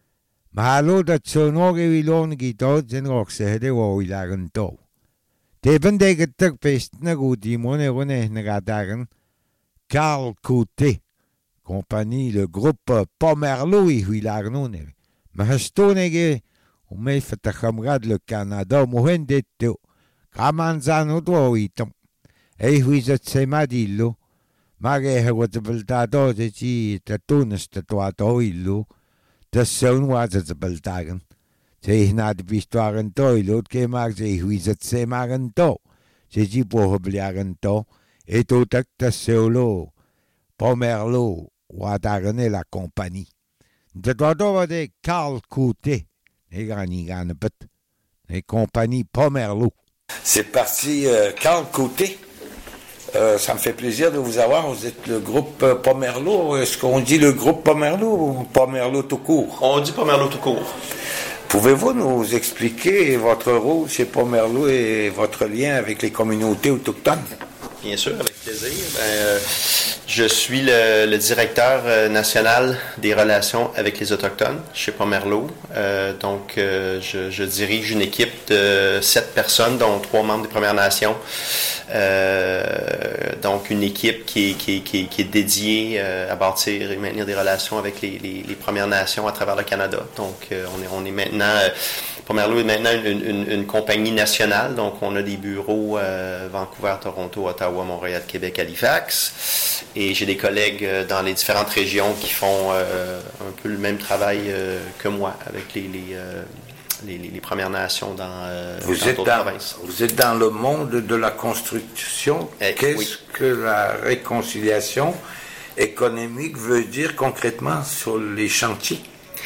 Mahalo dat so noge wilon gitot zen roxede wo ilagan to. De bendegetek best na gudi mone rone nagadagan. Carl Côté, compagnie le groupe Pomerleau et Huilagnon. Mahastonege, on met fait à camarade le Canada, Mohendetto, Kamanzano doitom. Et huizat semadillo, Mage Hawatabilitado, the G, the Tunis, the Tuato illo, the son was at the Beltagan. Say not the Bistoran toilet, came out, say huizat semaganto, say Jibobliaganto, et au tac the solo, Pomerleau, Wadagan la compagnie. De dodo de Carl Côté, et Ganiganabet, et compagnie Pomerleau. C'est parti, euh, Carl Côté. Euh, ça me fait plaisir de vous avoir. Vous êtes le groupe euh, Pomerleau. Est-ce qu'on dit le groupe Pomerleau ou Pomerleau tout court? On dit Pomerleau tout court. Pouvez-vous nous expliquer votre rôle chez Pomerleau et votre lien avec les communautés autochtones? Bien sûr, avec plaisir. Ben, euh, je suis le, le directeur euh, national des relations avec les Autochtones chez Pomerleau. Euh, donc, euh, je, je dirige une équipe de sept personnes, dont trois membres des Premières Nations. Euh, donc, donc une équipe qui est, qui est, qui est, qui est dédiée euh, à bâtir et maintenir des relations avec les, les, les Premières Nations à travers le Canada. Donc, euh, on, est, on est maintenant... Euh, Pomerleau est maintenant une, une, une compagnie nationale, donc on a des bureaux euh, Vancouver, Toronto, Ottawa, Montréal, Québec, Halifax. Et j'ai des collègues euh, dans les différentes régions qui font euh, un peu le même travail euh, que moi avec les, les, euh, les, les, les Premières Nations dans, euh, vous dans êtes d'autres dans, provinces. Vous êtes dans le monde de la construction. Eh, Qu'est-ce oui. que la réconciliation économique veut dire concrètement sur les chantiers?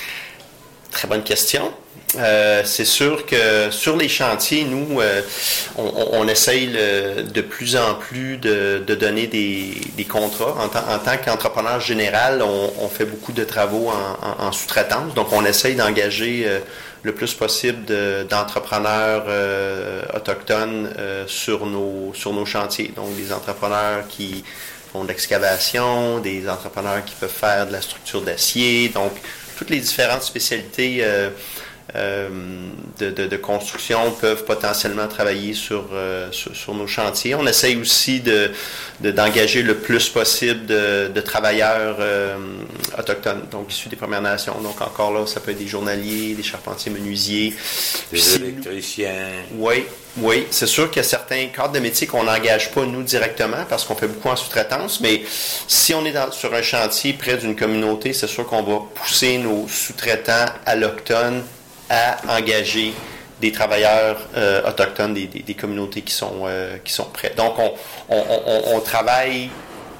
Très bonne question. Euh, c'est sûr que sur les chantiers, nous, euh, on, on essaye le, de plus en plus de, de donner des, des contrats. En, t- en tant qu'entrepreneur général, on, on fait beaucoup de travaux en, en, en sous-traitance. Donc, on essaye d'engager euh, le plus possible de, d'entrepreneurs euh, autochtones euh, sur, nos, sur nos chantiers. Donc, des entrepreneurs qui font de l'excavation, des entrepreneurs qui peuvent faire de la structure d'acier. Donc, toutes les différentes spécialités euh, euh, de, de, de construction peuvent potentiellement travailler sur, euh, sur, sur nos chantiers. On essaye aussi de, de, d'engager le plus possible de, de travailleurs euh, autochtones, donc issus des Premières Nations. Donc encore là, ça peut être des journaliers, des charpentiers menuisiers. Des Puis, électriciens. Oui, oui. C'est sûr qu'il y a certains cadres de métier qu'on n'engage pas nous directement parce qu'on fait beaucoup en sous-traitance, mais si on est dans, sur un chantier près d'une communauté, c'est sûr qu'on va pousser nos sous-traitants allochtones à engager des travailleurs euh, autochtones des, des, des communautés qui sont, euh, qui sont prêts. Donc, on, on, on, on travaille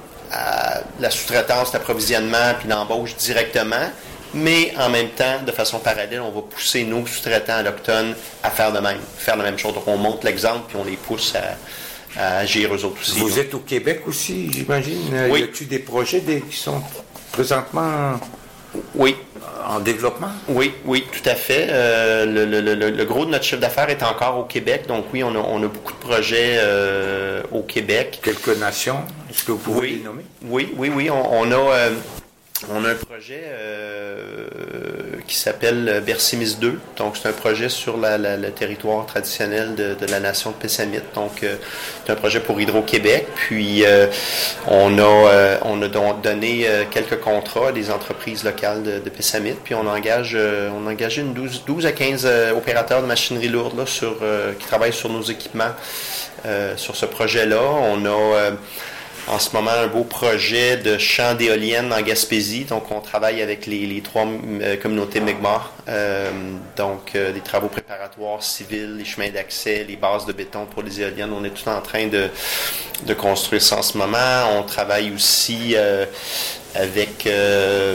à la sous-traitance, l'approvisionnement puis l'embauche directement, mais en même temps, de façon parallèle, on va pousser nos sous-traitants allochtones à faire de même, faire la même chose. Donc, on montre l'exemple puis on les pousse à, à agir eux autres aussi. Vous donc. êtes au Québec aussi, j'imagine. Oui. Y a-t-il des projets des, qui sont présentement oui. en développement? Oui, oui, tout à fait. Euh, le, le, le, le gros de notre chiffre d'affaires est encore au Québec. Donc oui, on a, on a beaucoup de projets euh, au Québec. Quelques nations? Est-ce que vous pouvez oui. les nommer? Oui, oui, oui. On, on a... Euh, On a un projet euh, qui s'appelle Bercy-Miss deux. Donc, c'est un projet sur la, la, le territoire traditionnel de, de la nation de Pessamit. Donc, euh, c'est un projet pour Hydro-Québec. Puis, euh, on a, euh, on a don, donné euh, quelques contrats à des entreprises locales de, de Pessamit. Puis, on engage, euh, on a engagé une douze, douze à quinze euh, opérateurs de machinerie lourde là, sur, euh, qui travaillent sur nos équipements euh, sur ce projet-là. On a... Euh, En ce moment, un beau projet de champ d'éoliennes en Gaspésie. Donc, on travaille avec les, les trois euh, communautés Mi'kmaq. Euh, donc, euh, des travaux préparatoires civils, les chemins d'accès, les bases de béton pour les éoliennes. On est tout en train de, de construire ça en ce moment. On travaille aussi euh, avec... Euh,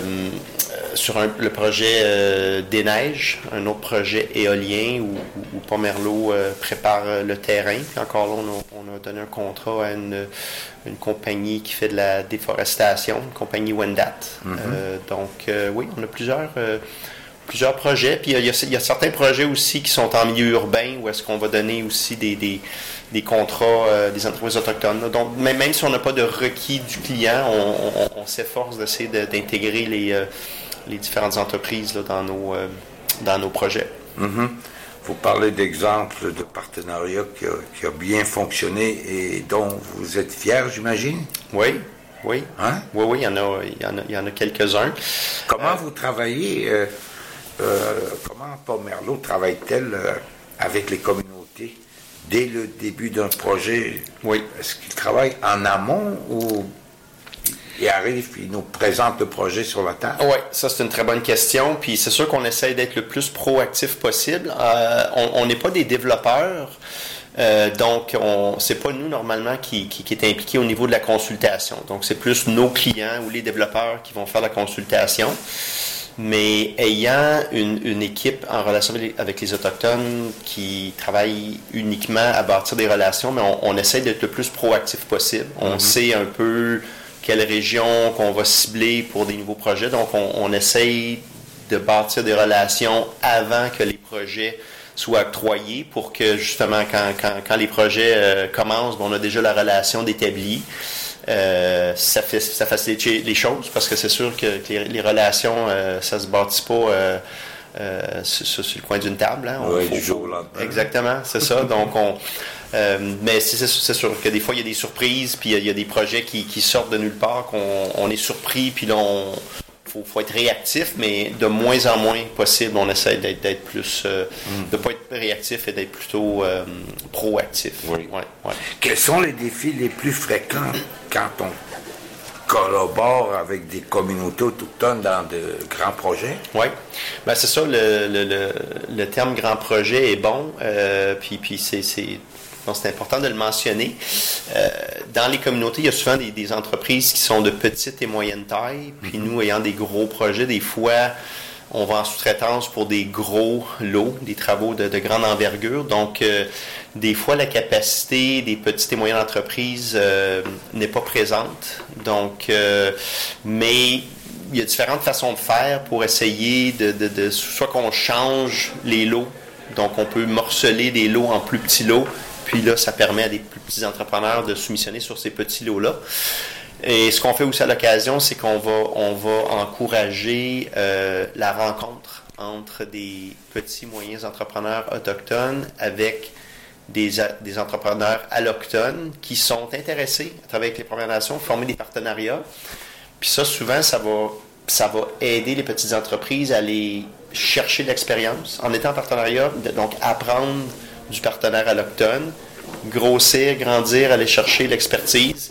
sur un, le projet euh, des neiges, un autre projet éolien où, où, où Pomerleau euh, prépare le terrain. Puis encore là, on a, on a donné un contrat à une, une compagnie qui fait de la déforestation, une compagnie Wendat. Mm-hmm. Euh, donc euh, oui, on a plusieurs, euh, plusieurs projets. Puis il y, a, il y a certains projets aussi qui sont en milieu urbain où est-ce qu'on va donner aussi des, des, des contrats euh, des entreprises autochtones. Donc même, même si on n'a pas de requis du client, on, on, on s'efforce d'essayer de, d'intégrer les... Euh, les différentes entreprises là, dans, nos, euh, dans nos projets. Mm-hmm. Vous parlez d'exemples de partenariats qui a, qui a bien fonctionné et dont vous êtes fiers, j'imagine? Oui, oui. Hein? Oui, oui, il y en a, il y en a, il y en a quelques-uns. Comment euh, vous travaillez, euh, euh, comment Pomerleau travaille-t-elle euh, avec les communautés dès le début d'un projet? Oui. Est-ce qu'il travaille en amont ou... Il arrive, puis il nous présente le projet sur la table? Oui, ça c'est une très bonne question. Puis c'est sûr qu'on essaye d'être le plus proactif possible. Euh, on n'est pas des développeurs, euh, donc on, c'est pas nous normalement qui, qui, qui est impliqué au niveau de la consultation. Donc c'est plus nos clients ou les développeurs qui vont faire la consultation. Mais ayant une, une équipe en relation avec les, avec les Autochtones qui travaille uniquement à bâtir des relations, mais on, on essaie d'être le plus proactif possible. On mm-hmm. sait un peu quelle région qu'on va cibler pour des nouveaux projets. Donc, on, on essaye de bâtir des relations avant que les projets soient octroyés pour que, justement, quand, quand, quand les projets euh, commencent, on a déjà la relation d'établie. Euh, ça, fait, ça facilite les choses parce que c'est sûr que, que les, les relations, euh, ça se bâtit pas euh, euh, sur, sur le coin d'une table. Hein. Oui, faut, du jour au lendemain. Exactement, c'est ça. Donc, on... Euh, mais c'est, c'est, c'est sûr que des fois, il y a des surprises, puis il y, il y a des projets qui, qui sortent de nulle part, qu'on on est surpris, puis là, on faut, faut être réactif, mais de moins en moins possible, on essaie d'être, d'être plus, euh, mm. de ne pas être réactif et d'être plutôt euh, proactif. Oui. Ouais, ouais. Quels sont les défis les plus fréquents quand on collabore avec des communautés autochtones dans de grands projets? Oui, ben c'est ça, le, le, le, le terme grand projet est bon, euh, puis, puis c'est, c'est, donc c'est important de le mentionner. Euh, dans les communautés, il y a souvent des, des entreprises qui sont de petite et moyenne taille, puis nous, ayant des gros projets, des fois, on va en sous-traitance pour des gros lots, des travaux de, de grande envergure. Donc, euh, des fois, la capacité des petites et moyennes entreprises euh, n'est pas présente. Donc, euh, mais il y a différentes façons de faire pour essayer de, de, de soit qu'on change les lots. Donc, on peut morceler des lots en plus petits lots. Puis là, ça permet à des plus petits entrepreneurs de soumissionner sur ces petits lots-là. Et ce qu'on fait aussi à l'occasion, c'est qu'on va, on va encourager euh, la rencontre entre des petits, moyens entrepreneurs autochtones avec des, des entrepreneurs allochtones qui sont intéressés à travailler avec les Premières Nations, former des partenariats. Puis ça, souvent, ça va, ça va aider les petites entreprises à aller chercher de l'expérience en étant en partenariat, donc apprendre du partenaire allochtone, grossir, grandir, aller chercher l'expertise.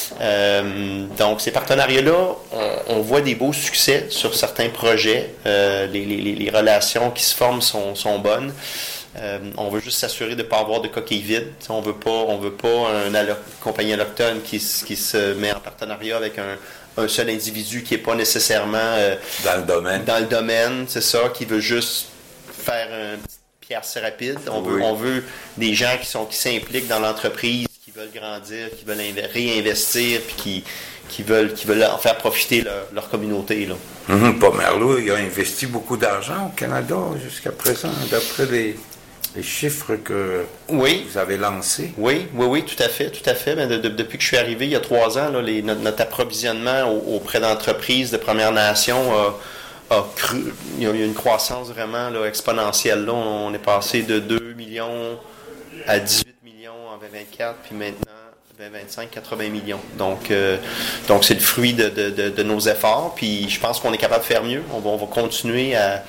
Euh, donc, ces partenariats-là, on, on voit des beaux succès sur certains projets. Euh, les, les, les relations qui se forment sont, sont bonnes. Euh, on veut juste s'assurer de ne pas avoir de coquilles vides. On veut pas, on veut pas une allo- compagnie allochtone qui, qui se met en partenariat avec un, un seul individu qui n'est pas nécessairement euh, dans le domaine. Dans le domaine, c'est ça, qui veut juste faire un petit pierce rapide. On veut, oui. on veut des gens qui sont qui s'impliquent dans l'entreprise, qui veulent grandir, qui veulent inv- réinvestir, puis qui, qui veulent qui veulent en faire profiter leur, leur communauté. Là. Mm-hmm. Pomerleau, il a investi beaucoup d'argent au Canada jusqu'à présent, d'après les, les chiffres que oui. vous avez lancés. Oui, oui, oui, tout à fait, tout à fait. Mais de, de, depuis que je suis arrivé il y a trois ans, là, les, notre, notre approvisionnement au, auprès d'entreprises de Premières Nations a a cru, il y a eu une croissance vraiment là, exponentielle. Là, on est passé de deux millions à dix-huit millions en vingt vingt-quatre, puis maintenant vingt vingt-cinq, quatre-vingts millions. Donc, euh, donc c'est le fruit de, de, de, de nos efforts, puis je pense qu'on est capable de faire mieux. On va, on va continuer à,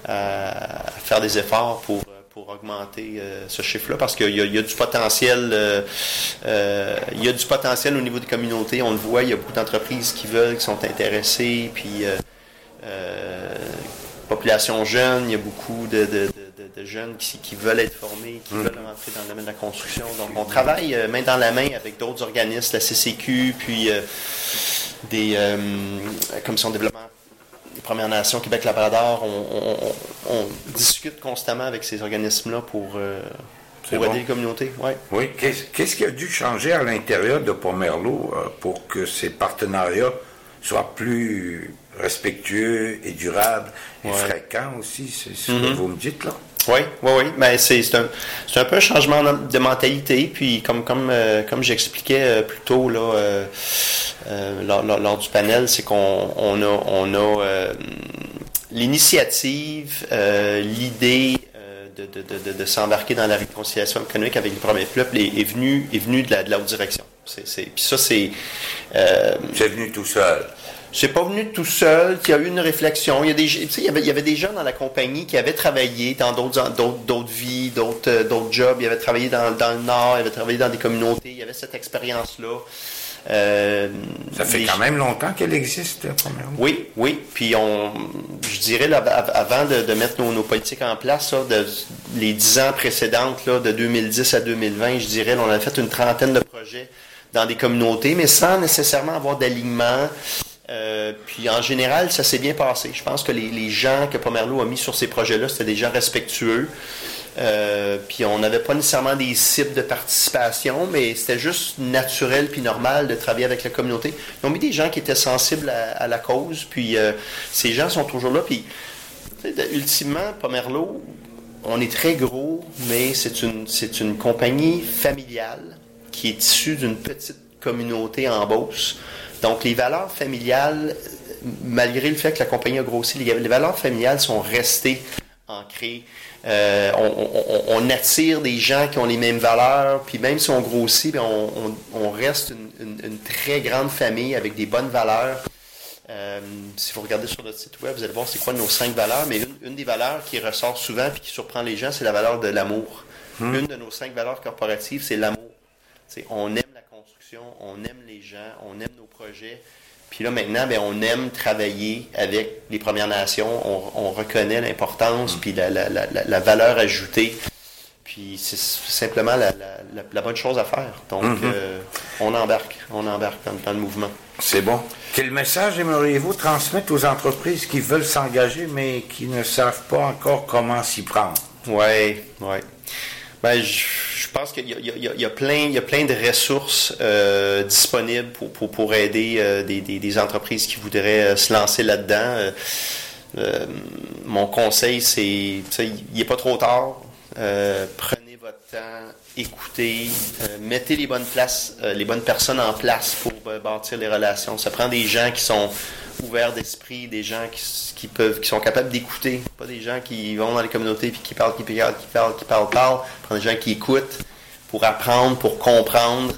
à faire des efforts pour, pour augmenter euh, ce chiffre-là, parce qu'il y a, il y a du potentiel euh, euh, il y a du potentiel au niveau des communautés. On le voit, il y a beaucoup d'entreprises qui veulent, qui sont intéressées, puis euh, Euh, population jeune, il y a beaucoup de, de, de, de jeunes qui, qui veulent être formés, qui mmh. veulent rentrer dans le domaine de la construction. Donc, on travaille euh, main dans la main avec d'autres organismes, la C C Q, puis euh, des euh, commissions de développement des Premières Nations, Québec-Labrador. On, on, on, on discute constamment avec ces organismes-là pour, euh, pour aider bon. les communautés. Ouais. Oui. Qu'est-ce, qu'est-ce qui a dû changer à l'intérieur de Pomerleau euh, pour que ces partenariats soient plus respectueux et durables et ouais. fréquents aussi, c'est ce mm-hmm. que vous me dites là? Oui, oui, oui. Ben, c'est, c'est, un, c'est un peu un changement de mentalité. Puis comme comme euh, comme j'expliquais euh, plus tôt là, euh, euh, lors, lors, lors du panel, c'est qu'on on a on a euh, l'initiative, euh, l'idée euh, de, de, de, de, de s'embarquer dans la réconciliation économique avec les premiers peuples est, est venue est venue de la de la haute direction. C'est, c'est, puis ça c'est. Euh, c'est venu tout seul. C'est pas venu tout seul. Il y a eu une réflexion. Il y a des, tu sais, il y avait, il y avait des gens dans la compagnie qui avaient travaillé dans d'autres, d'autres, d'autres vies, d'autres, d'autres jobs. Ils avaient travaillé dans, dans le Nord, ils avaient travaillé dans des communautés. Il y avait cette expérience-là. Euh, Ça fait quand même longtemps qu'elle existe, premièrement. Oui, oui. Puis on, je dirais là, avant de, de mettre nos, nos politiques en place, là, de, les dix ans précédentes, là, de deux mille dix à deux mille vingt, je dirais, là, on a fait une trentaine de projets dans des communautés, mais sans nécessairement avoir d'alignement. Euh, puis en général, ça s'est bien passé. Je pense que les, les gens que Pomerleau a mis sur ces projets-là, c'était des gens respectueux. Euh, puis on n'avait pas nécessairement des cibles de participation, mais c'était juste naturel puis normal de travailler avec la communauté. Ils ont mis des gens qui étaient sensibles à, à la cause, puis euh, ces gens sont toujours là. Puis ultimement, Pomerleau, on est très gros, mais c'est une, c'est une compagnie familiale qui est issue d'une petite communauté en Beauce. Donc, les valeurs familiales, malgré le fait que la compagnie a grossi, les, les valeurs familiales sont restées ancrées Euh, on, on, on attire des gens qui ont les mêmes valeurs, puis même si on grossit, bien, on, on, on reste une, une, une très grande famille avec des bonnes valeurs. Euh, si vous regardez sur notre site web, vous allez voir c'est quoi nos cinq valeurs, mais une, une des valeurs qui ressort souvent et qui surprend les gens, c'est la valeur de l'amour. Hum. Une de nos cinq valeurs corporatives, c'est l'amour. T'sais, on aime la construction, on aime les gens, on aime nos projets. Puis là, maintenant, bien, on aime travailler avec les Premières Nations. On, on reconnaît l'importance puis la, la, la, la valeur ajoutée. Puis c'est simplement la, la, la, la bonne chose à faire. Donc, mm-hmm. euh, on embarque. On embarque dans, dans le mouvement. C'est bon. Quel message aimeriez-vous transmettre aux entreprises qui veulent s'engager, mais qui ne savent pas encore comment s'y prendre? Oui, oui. Ben, je, je pense qu'il y a, il y a, il y a plein, il y a plein de ressources euh, disponibles pour, pour, pour aider euh, des, des, des entreprises qui voudraient euh, se lancer là-dedans. Euh, euh, mon conseil, c'est, il n'est pas trop tard. Euh, prenez votre temps, écoutez, euh, mettez les bonnes places, euh, les bonnes personnes en place pour euh, bâtir les relations. Ça prend des gens qui sont ouverts d'esprit, des gens qui, qui peuvent, qui sont capables d'écouter, pas des gens qui vont dans les communautés puis qui parlent, qui parlent, qui parlent, qui parlent, parlent. Prends des gens qui écoutent pour apprendre, pour comprendre.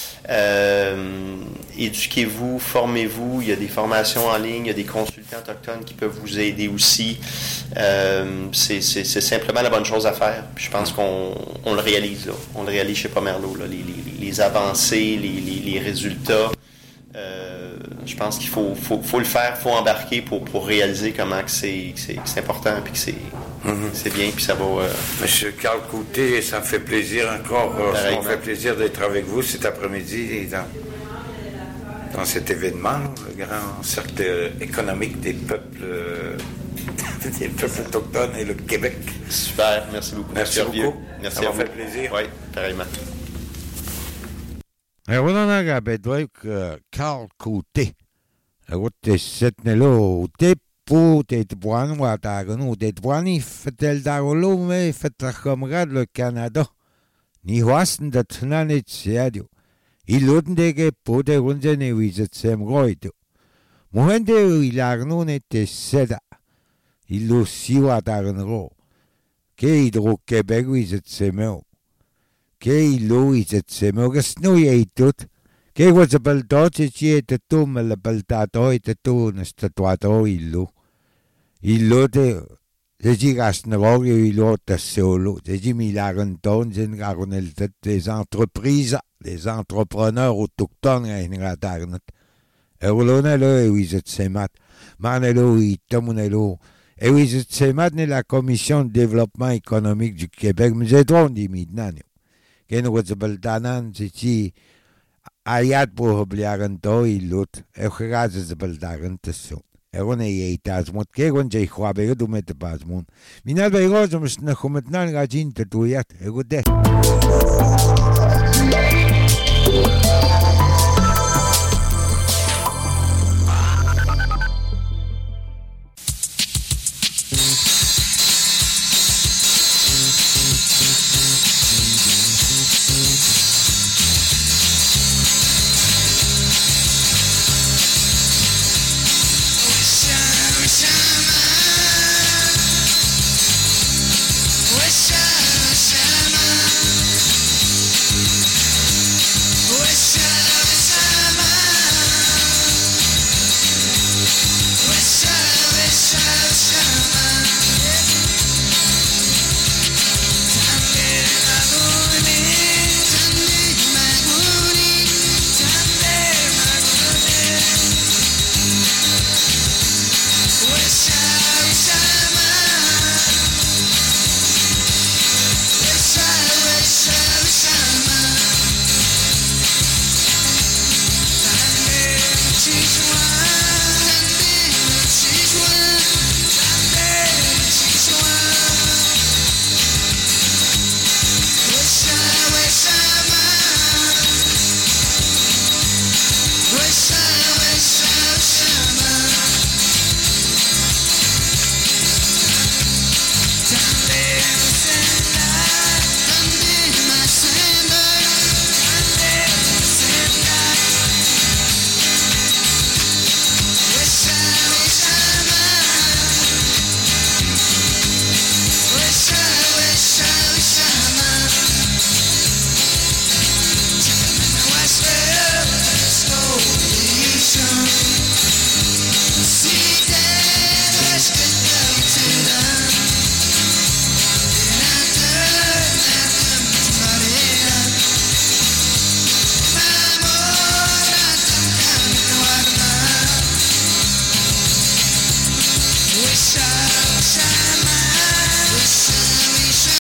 Euh, éduquez-vous, formez-vous. Il y a des formations en ligne, il y a des consultants autochtones qui peuvent vous aider aussi. Euh, c'est, c'est, c'est simplement la bonne chose à faire. Puis je pense qu'on on le réalise là. On le réalise chez Pomerleau, là. Les, les, les avancées, les, les, les résultats. Euh, je pense qu'il faut, faut, faut le faire, il faut embarquer pour, pour réaliser comment que c'est, que c'est, que c'est important puis que c'est, mm-hmm. c'est bien puis ça va. Euh... Monsieur Carl Côté, ça me fait plaisir encore. Ça me fait plaisir d'être avec vous cet après-midi dans, dans cet événement, le grand cercle économique des peuples, euh, des peuples autochtones et le Québec. Super, merci beaucoup. Merci beaucoup. Merci ça à m'a vous. fait plaisir. Oui, pareillement. Evo na nga bedwek Carl Côté. Evo te setnelo te po te tbuan wa tagan u te tbuani fetel darolo me fetra kamrad le Canada. Ni hoasten dat nanet seadio. I loden dege po te runze ne wizet sem roito. Mohende i lagno ne te seda. I lo siwa tagan ro. Ke i dro Quebec wizet semeo. Kei lui se se mo gasno ye tut ke was a baltot che te tu me la baltato te tu ne statuato illo illo te se ci gasno illo te solo se ci milagan ton gen garonel des entreprises des entrepreneurs autochtones en ratarnat Eurolona lo e wizet semat manelo i tomunelo e wizet semat ne la commission de développement économique du Québec mais c'est trop dit midnanio Ken was a baldanan si ci ayat po bliaran to ilut e khaz z baldaran tsu e one ye tazmot ke gon jay khwabe do met bazmun minal bay gozum shna khumetnan gajin tatuyat e gode